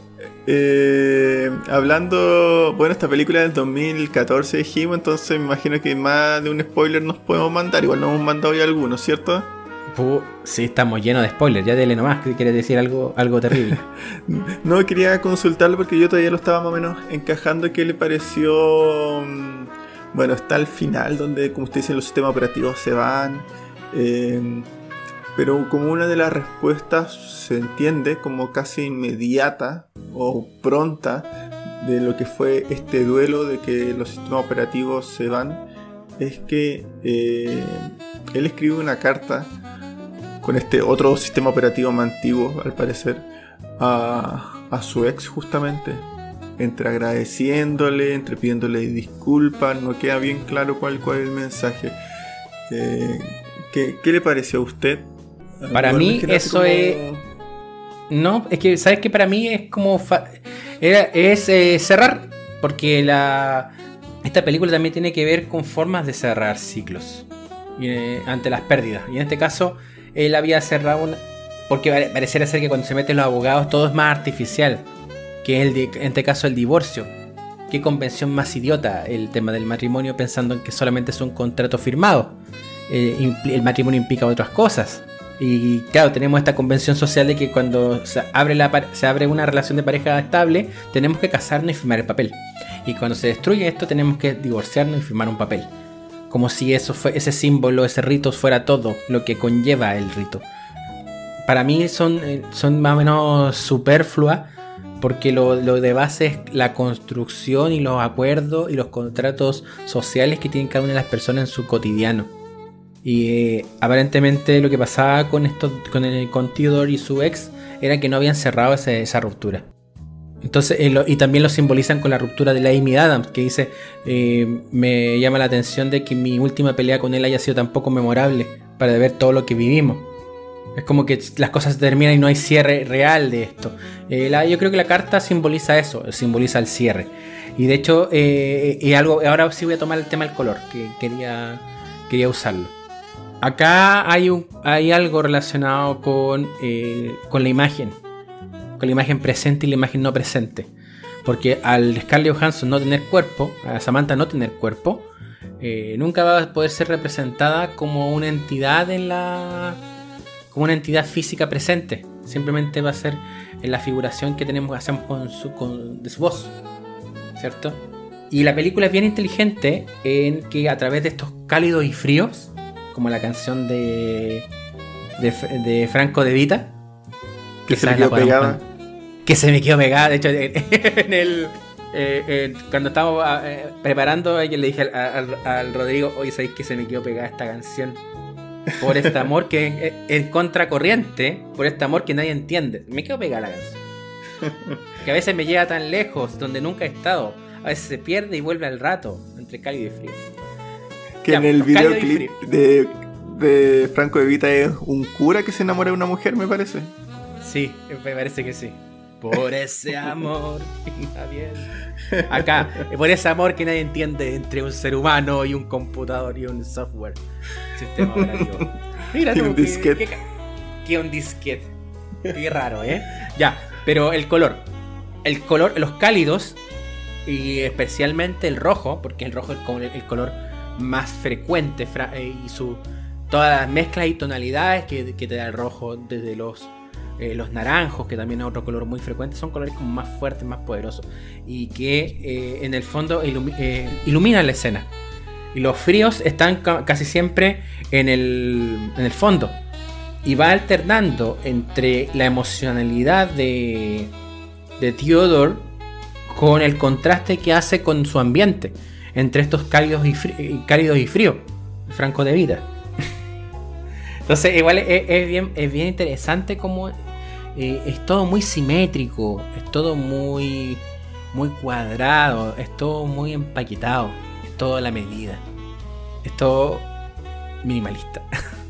hablando, bueno, esta película del 2014 dijimos, entonces me imagino que más de un spoiler nos podemos mandar. Igual nos hemos mandado ya algunos, ¿cierto? Sí, estamos llenos de spoilers. Ya dele nomás, que quieres decir algo terrible. No, quería consultarlo porque yo todavía lo estaba más o menos encajando. ¿Qué le pareció? Bueno, está al final donde, como usted dice, los sistemas operativos se van, pero como una de las respuestas se entiende como casi inmediata o pronta de lo que fue este duelo de que los sistemas operativos se van, es que él escribe una carta con este otro sistema operativo más antiguo, al parecer, a su ex, justamente, entre agradeciéndole, entre pidiéndole disculpas. No queda bien claro cuál es el mensaje. ¿Qué le pareció a usted? Para mí eso como... es... No, es que, ¿sabes qué? Para mí es como... cerrar, porque esta película también tiene que ver con formas de cerrar ciclos ante las pérdidas. Y en este caso, él había cerrado porque pareciera ser que cuando se meten los abogados todo es más artificial, que en este caso el divorcio. Qué convención más idiota el tema del matrimonio, pensando en que solamente es un contrato firmado. El matrimonio implica otras cosas. Y claro, tenemos esta convención social de que cuando se abre una relación de pareja estable, tenemos que casarnos y firmar el papel. Y cuando se destruye esto, tenemos que divorciarnos y firmar un papel. Como si ese símbolo, ese rito fuera todo lo que conlleva el rito. Para mí son más o menos superfluas, porque lo de base es la construcción y los acuerdos y los contratos sociales que tienen cada una de las personas en su cotidiano. Y aparentemente lo que pasaba con Theodore y su ex era que no habían cerrado esa ruptura. Entonces, y también lo simbolizan con la ruptura de la Amy Adams, que dice, me llama la atención de que mi última pelea con él haya sido tan poco memorable para ver todo lo que vivimos. Es como que las cosas se terminan y no hay cierre real de esto. Yo creo que la carta simboliza eso, simboliza el cierre. Y de hecho, ahora sí voy a tomar el tema del color, que quería usarlo. Acá hay algo relacionado con la imagen. Con la imagen presente y la imagen no presente. Porque al Scarlett Johansson no tener cuerpo, a Samantha no tener cuerpo, nunca va a poder ser representada como una entidad como una entidad física presente. Simplemente va a ser en la figuración que hacemos de su voz, ¿cierto? Y la película es bien inteligente en que a través de estos cálidos y fríos, como la canción de Franco De Vita, que se me quedó pegada. Que se me quedó pegada. De hecho, cuando estábamos preparando, yo le dije al Rodrigo, oye, ¿sabéis que se me quedó pegada esta canción? Por este amor que es contracorriente, por este amor que nadie entiende. Me quedó pegada la canción. Que a veces me llega tan lejos, donde nunca he estado. A veces se pierde y vuelve al rato, entre cálido y frío. Que ya, en el videoclip de Franco De Vita es un cura que se enamora de una mujer, me parece. Sí, me parece que sí. Por ese amor que nadie... Acá, por ese amor que nadie entiende entre un ser humano y un computador y un software. Sistema operativo. Mira tú, un disquete. Que un disquete. Qué raro, ¿eh? Ya, pero el color, los cálidos y especialmente el rojo, porque el rojo es como el color más frecuente y todas las mezclas y tonalidades que te da el rojo, desde los naranjos, que también es otro color muy frecuente, son colores como más fuertes, más poderosos y que en el fondo iluminan la escena. Y los fríos están casi siempre en el fondo y va alternando entre la emocionalidad de Theodore con el contraste que hace con su ambiente entre estos cálidos y fríos, Franco De Vita. Entonces igual es bien interesante como es todo muy simétrico, es todo muy cuadrado, es todo muy empaquetado, es todo a la medida, es todo minimalista.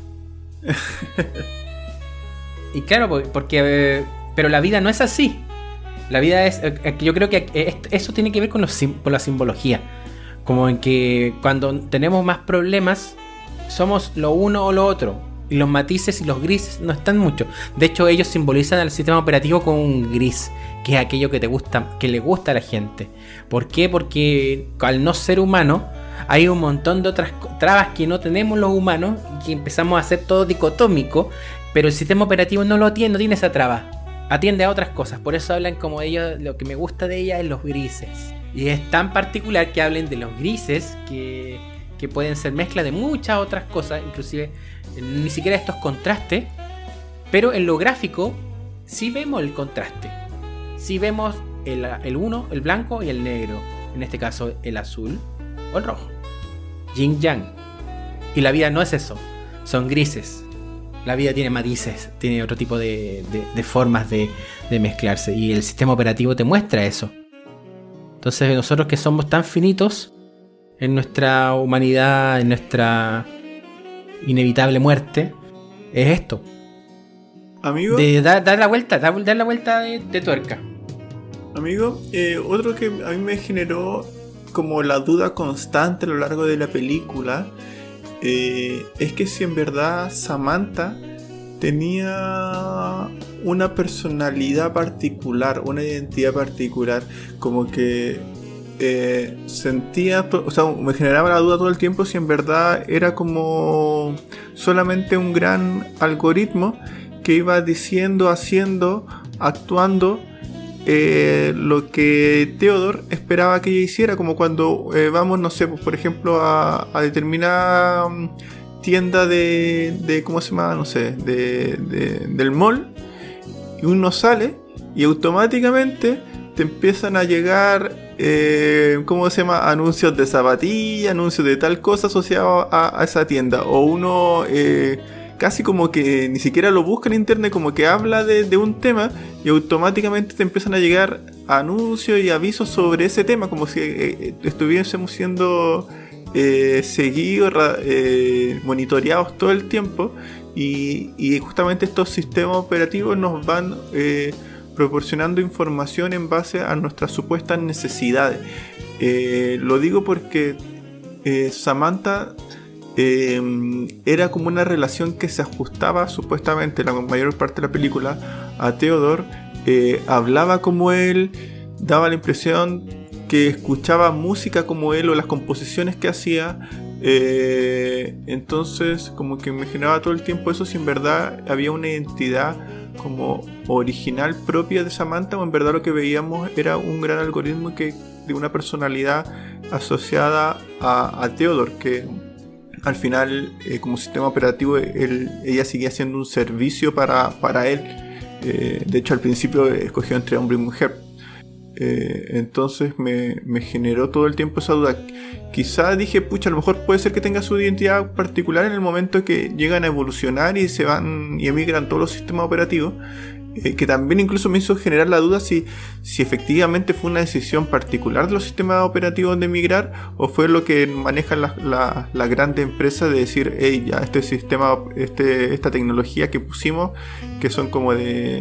Y claro, porque pero la vida no es así. La vida es, yo creo que eso tiene que ver con la simbología, como en que cuando tenemos más problemas somos lo uno o lo otro. Y los matices y los grises no están mucho. De hecho, ellos simbolizan al sistema operativo con un gris, que es aquello que te gusta, que le gusta a la gente. ¿Por qué? Porque al no ser humano hay un montón de otras trabas que no tenemos los humanos y que empezamos a hacer todo dicotómico, pero el sistema operativo no tiene esa traba. Atiende a otras cosas. Por eso hablan como ellos, lo que me gusta de ella es los grises. Y es tan particular que hablen de los grises que pueden ser mezcla de muchas otras cosas, inclusive ni siquiera estos contrastes, pero en lo gráfico sí vemos el contraste, sí vemos el blanco y el negro, en este caso el azul o el rojo, yin yang. Y la vida no es eso, son grises. La vida tiene matices, tiene otro tipo de formas de mezclarse, y el sistema operativo te muestra eso. Entonces nosotros que somos tan finitos en nuestra humanidad, en nuestra inevitable muerte, es esto. Amigo, de dar la vuelta de tuerca. Amigo, otro que a mí me generó como la duda constante a lo largo de la película es que si en verdad Samantha tenía una personalidad particular, una identidad particular, como que sentía, o sea, me generaba la duda todo el tiempo si en verdad era como solamente un gran algoritmo que iba diciendo, haciendo, actuando lo que Theodore esperaba que ella hiciera, como cuando vamos, no sé, pues, por ejemplo, a determinada tienda de ¿cómo se llama? No sé, del mall, y uno sale y automáticamente te empiezan a llegar ¿cómo se llama? Anuncios de zapatillas, anuncios de tal cosa asociado a esa tienda, o uno casi como que ni siquiera lo busca en internet, como que habla de un tema y automáticamente te empiezan a llegar anuncios y avisos sobre ese tema, como si estuviésemos siendo seguidos, monitoreados todo el tiempo, y justamente estos sistemas operativos nos van proporcionando información en base a nuestras supuestas necesidades. Lo digo porque Samantha era como una relación que se ajustaba supuestamente la mayor parte de la película a Theodore. Hablaba como él, daba la impresión que escuchaba música como él o las composiciones que hacía. Entonces como que me generaba todo el tiempo eso, si en verdad había una identidad como original propia de Samantha, o en verdad lo que veíamos era un gran algoritmo que de una personalidad asociada a Theodore, que al final como sistema operativo ella seguía siendo un servicio para él. De hecho al principio escogió entre hombre y mujer. Entonces me generó todo el tiempo esa duda. Quizá dije, pucha, a lo mejor puede ser que tenga su identidad particular en el momento que llegan a evolucionar y se van y emigran todos los sistemas operativos. Que también incluso me hizo generar la duda si efectivamente fue una decisión particular de los sistemas operativos de emigrar, o fue lo que manejan las grandes empresas de decir, hey, ya este sistema, esta tecnología que pusimos, que son como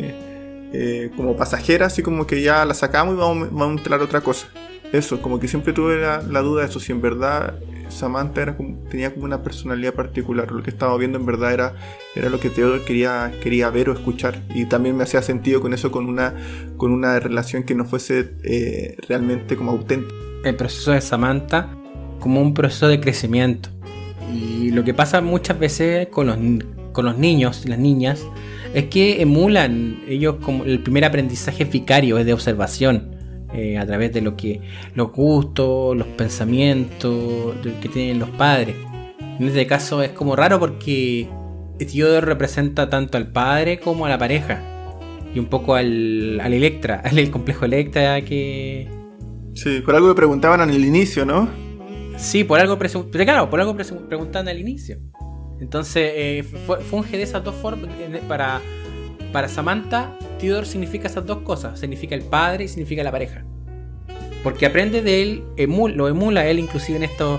como pasajeras, así como que ya la sacamos y vamos a instalar otra cosa. Eso, como que siempre tuve la duda de eso, si en verdad Samantha tenía como una personalidad particular. Lo que estaba viendo en verdad era lo que Theodore quería ver o escuchar, y también me hacía sentido con eso, con una relación que no fuese realmente como auténtica. El proceso de Samantha como un proceso de crecimiento, y lo que pasa muchas veces con los niños y las niñas es que emulan ellos, como el primer aprendizaje vicario es de observación, a través de los gustos, los pensamientos que tienen los padres. En este caso es como raro porque Theodore representa tanto al padre como a la pareja, y un poco al Electra, al complejo Electra que... Sí, por algo me preguntaban en el inicio, ¿no? Sí, por algo preguntaban al inicio. Entonces funge de esas dos formas. Para Samantha, Theodore significa esas dos cosas. Significa el padre y significa la pareja. Porque aprende de él, lo emula él inclusive en esto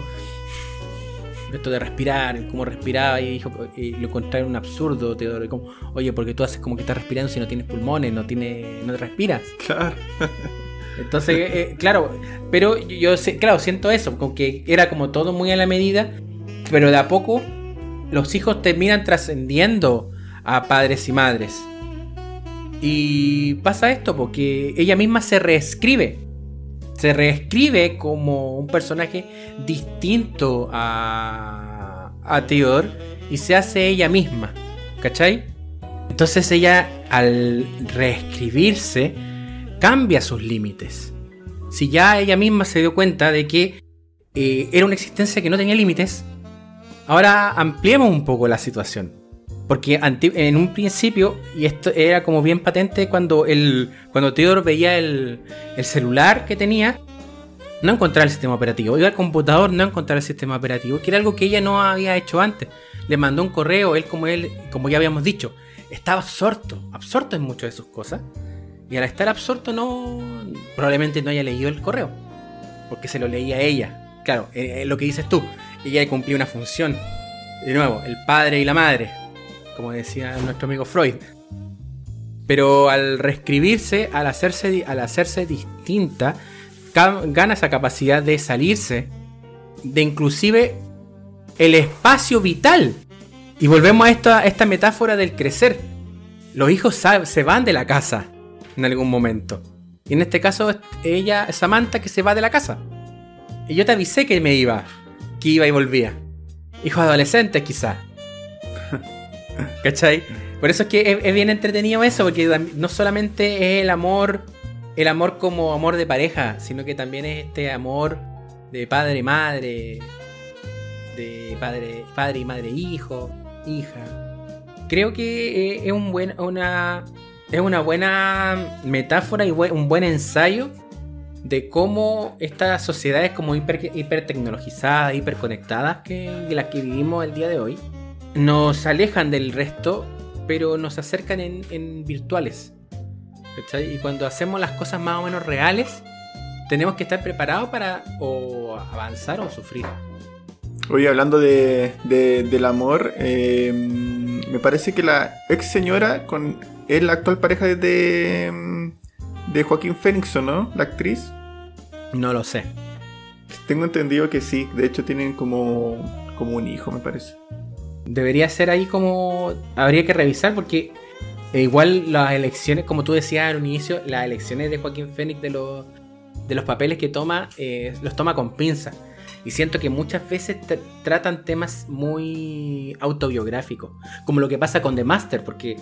de respirar, cómo respiraba, y lo encontraron un absurdo, Theodore. Como, oye, porque tú haces como que estás respirando si no tienes pulmones, no respiras. Claro. Entonces, claro, pero yo siento eso, como que era como todo muy a la medida, pero de a poco los hijos terminan trascendiendo a padres y madres. Y pasa esto porque ella misma se reescribe como un personaje distinto a Theodore, y se hace ella misma, ¿cachai? Entonces ella, al reescribirse, cambia sus límites. Si ya ella misma se dio cuenta de que era una existencia que no tenía límites, ahora ampliemos un poco la situación. Porque en un principio, y esto era como bien patente cuando Theodore veía el celular que tenía, no encontraba el sistema operativo. Iba al computador, no encontraba el sistema operativo, que era algo que ella no había hecho antes. Le mandó un correo, como ya habíamos dicho, estaba absorto en muchas de sus cosas. Y al estar absorto probablemente no haya leído el correo, porque se lo leía a ella. Claro, lo que dices tú, ella cumplía una función. De nuevo, el padre y la madre, como decía nuestro amigo Freud. Pero al reescribirse, al hacerse distinta, gana esa capacidad de salirse de inclusive el espacio vital. Y volvemos a esta metáfora del crecer. Los hijos se van de la casa en algún momento. Y en este caso ella, Samantha, que se va de la casa. Y yo te avisé que que iba y volvía. Hijos adolescentes quizás. ¿Cachai? Por eso es que es bien entretenido eso, porque no solamente es el amor como amor de pareja, sino que también es este amor de padre y madre, de padre y madre hijo, hija. Creo que es una buena metáfora y un buen ensayo de cómo estas sociedades como hipertecnologizadas, hiperconectadas, de las que vivimos el día de hoy, nos alejan del resto, pero nos acercan en virtuales. ¿Cachai? Y cuando hacemos las cosas más o menos reales, tenemos que estar preparados para o avanzar o sufrir. Oye, hablando del amor, me parece que la ex señora es la actual pareja de Joaquín Phoenix, ¿o no? La actriz. No lo sé. Tengo entendido que sí. De hecho tienen como un hijo, me parece. Debería ser ahí como... Habría que revisar porque igual las elecciones, como tú decías al inicio, las elecciones de Joaquín Phoenix de los papeles que toma, los toma con pinzas. Y siento que muchas veces tratan temas muy autobiográficos, como lo que pasa con The Master, porque,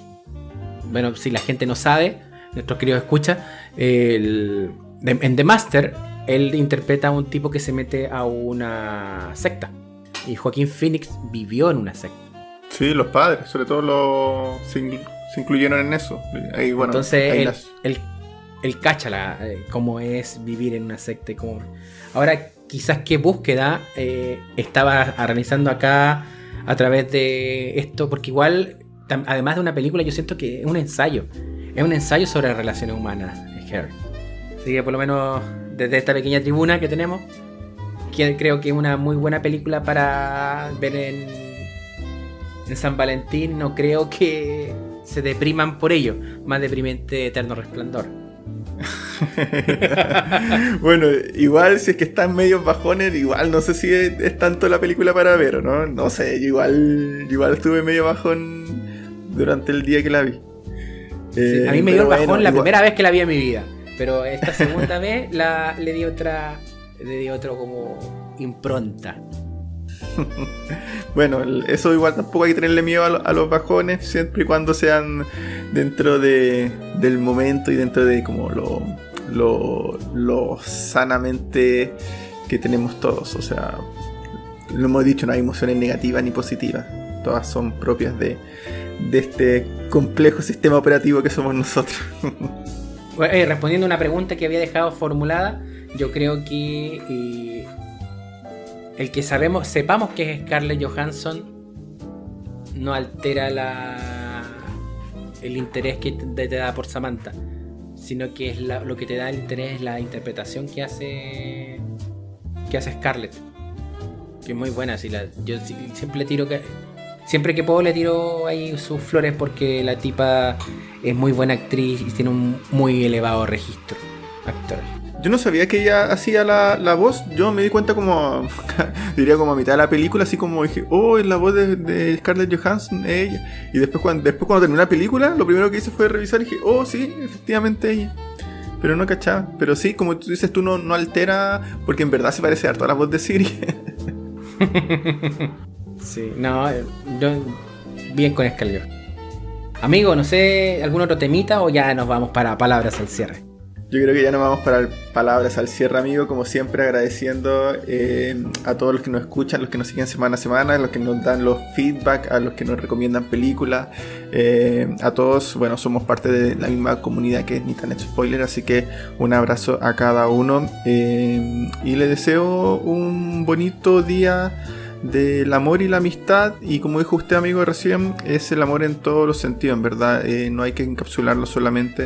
bueno, si la gente no sabe, nuestros queridos escuchas, en The Master, él interpreta a un tipo que se mete a una secta. Y Joaquín Phoenix vivió en una secta. Sí, los padres, sobre todo se incluyeron en eso. Ahí, bueno, entonces él cacha cómo es vivir en una secta. Ahora, quizás qué búsqueda estaba realizando acá a través de esto, porque igual, además de una película, yo siento que es un ensayo. Es un ensayo sobre las relaciones humanas, Her. Así que por lo menos desde esta pequeña tribuna que tenemos, creo que es una muy buena película para ver en San Valentín. No creo que se depriman por ello. Más deprimente Eterno Resplandor. Bueno, igual si es que están medio bajones, igual no sé si es tanto la película para ver o no. No sé, igual estuve medio bajón durante el día que la vi. Sí, a mí me dio el bajón la primera vez que la vi en mi vida. Pero esta segunda vez le di otro como impronta. Bueno, eso igual tampoco hay que tenerle miedo a los bajones, siempre y cuando sean dentro del momento y dentro de como lo sanamente que tenemos todos. O sea, lo hemos dicho, no hay emociones negativas ni positivas, todas son propias de este complejo sistema operativo que somos nosotros. Bueno, respondiendo a una pregunta que había dejado formulada, yo creo que el que sepamos que es Scarlett Johansson no altera el interés que te da por Samantha, sino que es lo que te da el interés es la interpretación que hace Scarlett, que es muy buena. Yo siempre le tiro siempre que puedo le tiro ahí sus flores, porque la tipa es muy buena actriz y tiene un muy elevado registro actoral. Yo no sabía que ella hacía la voz. Yo me di cuenta diría como a mitad de la película, así como dije, oh, es la voz de Scarlett Johansson, ella. Y después cuando terminé la película, lo primero que hice fue revisar y dije, oh, sí, efectivamente ella. Pero no cachaba. Pero sí, como tú dices, tú no altera, porque en verdad se parece harto a la voz de Siri. Sí, no, yo bien con Scarlett. Amigo, no sé, ¿algún otro temita o ya nos vamos para palabras al cierre? Yo creo que ya nos vamos para palabras al cierre, amigo. Como siempre, agradeciendo a todos los que nos escuchan, los que nos siguen semana a semana, los que nos dan los feedback, a los que nos recomiendan películas. A todos, bueno, somos parte de la misma comunidad que es Ni Tan Spoiler, así que un abrazo a cada uno. Y les deseo un bonito día del amor y la amistad. Y como dijo usted, amigo, recién, es el amor en todos los sentidos, en verdad. No hay que encapsularlo solamente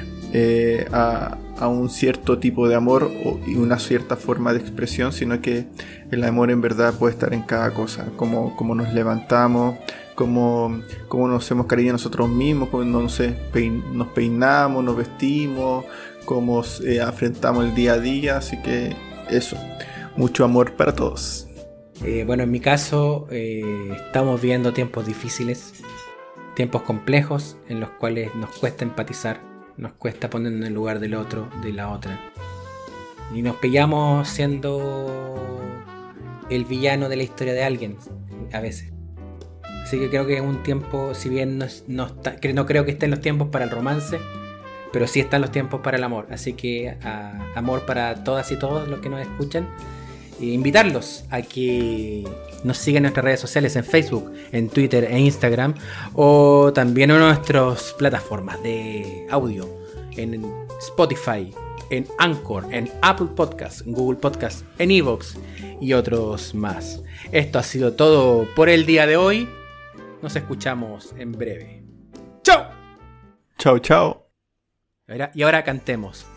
a un cierto tipo de amor y una cierta forma de expresión, sino que el amor en verdad puede estar en cada cosa, como nos levantamos, como nos hacemos cariño a nosotros mismos, como nos peinamos, nos vestimos, cómo afrontamos el día a día. Así que eso, mucho amor para todos. Bueno, en mi caso estamos viviendo tiempos difíciles, tiempos complejos en los cuales nos cuesta empatizar, nos cuesta ponernos en el lugar del otro, de la otra, y nos pillamos siendo el villano de la historia de alguien a veces. Así que creo que es un tiempo, si bien no creo que estén los tiempos para el romance, pero sí están los tiempos para el amor. Así que amor para todas y todos los que nos escuchan. Invitarlos a que nos sigan en nuestras redes sociales, en Facebook, en Twitter e Instagram, o también en nuestras plataformas de audio, en Spotify, en Anchor, en Apple Podcasts, en Google Podcasts, en iVoox y otros más. Esto ha sido todo por el día de hoy. Nos escuchamos en breve. ¡Chao! Chao, chao. Y ahora cantemos.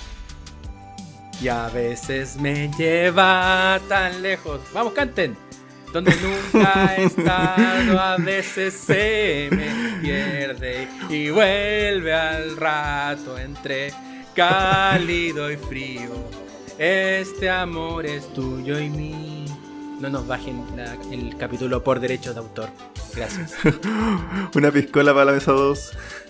Y a veces me lleva tan lejos. Vamos, canten. Donde nunca he estado, a veces se me pierde y vuelve al rato entre cálido y frío. Este amor es tuyo y mío. No nos bajen el capítulo por derechos de autor. Gracias. Una piscola para la mesa 2.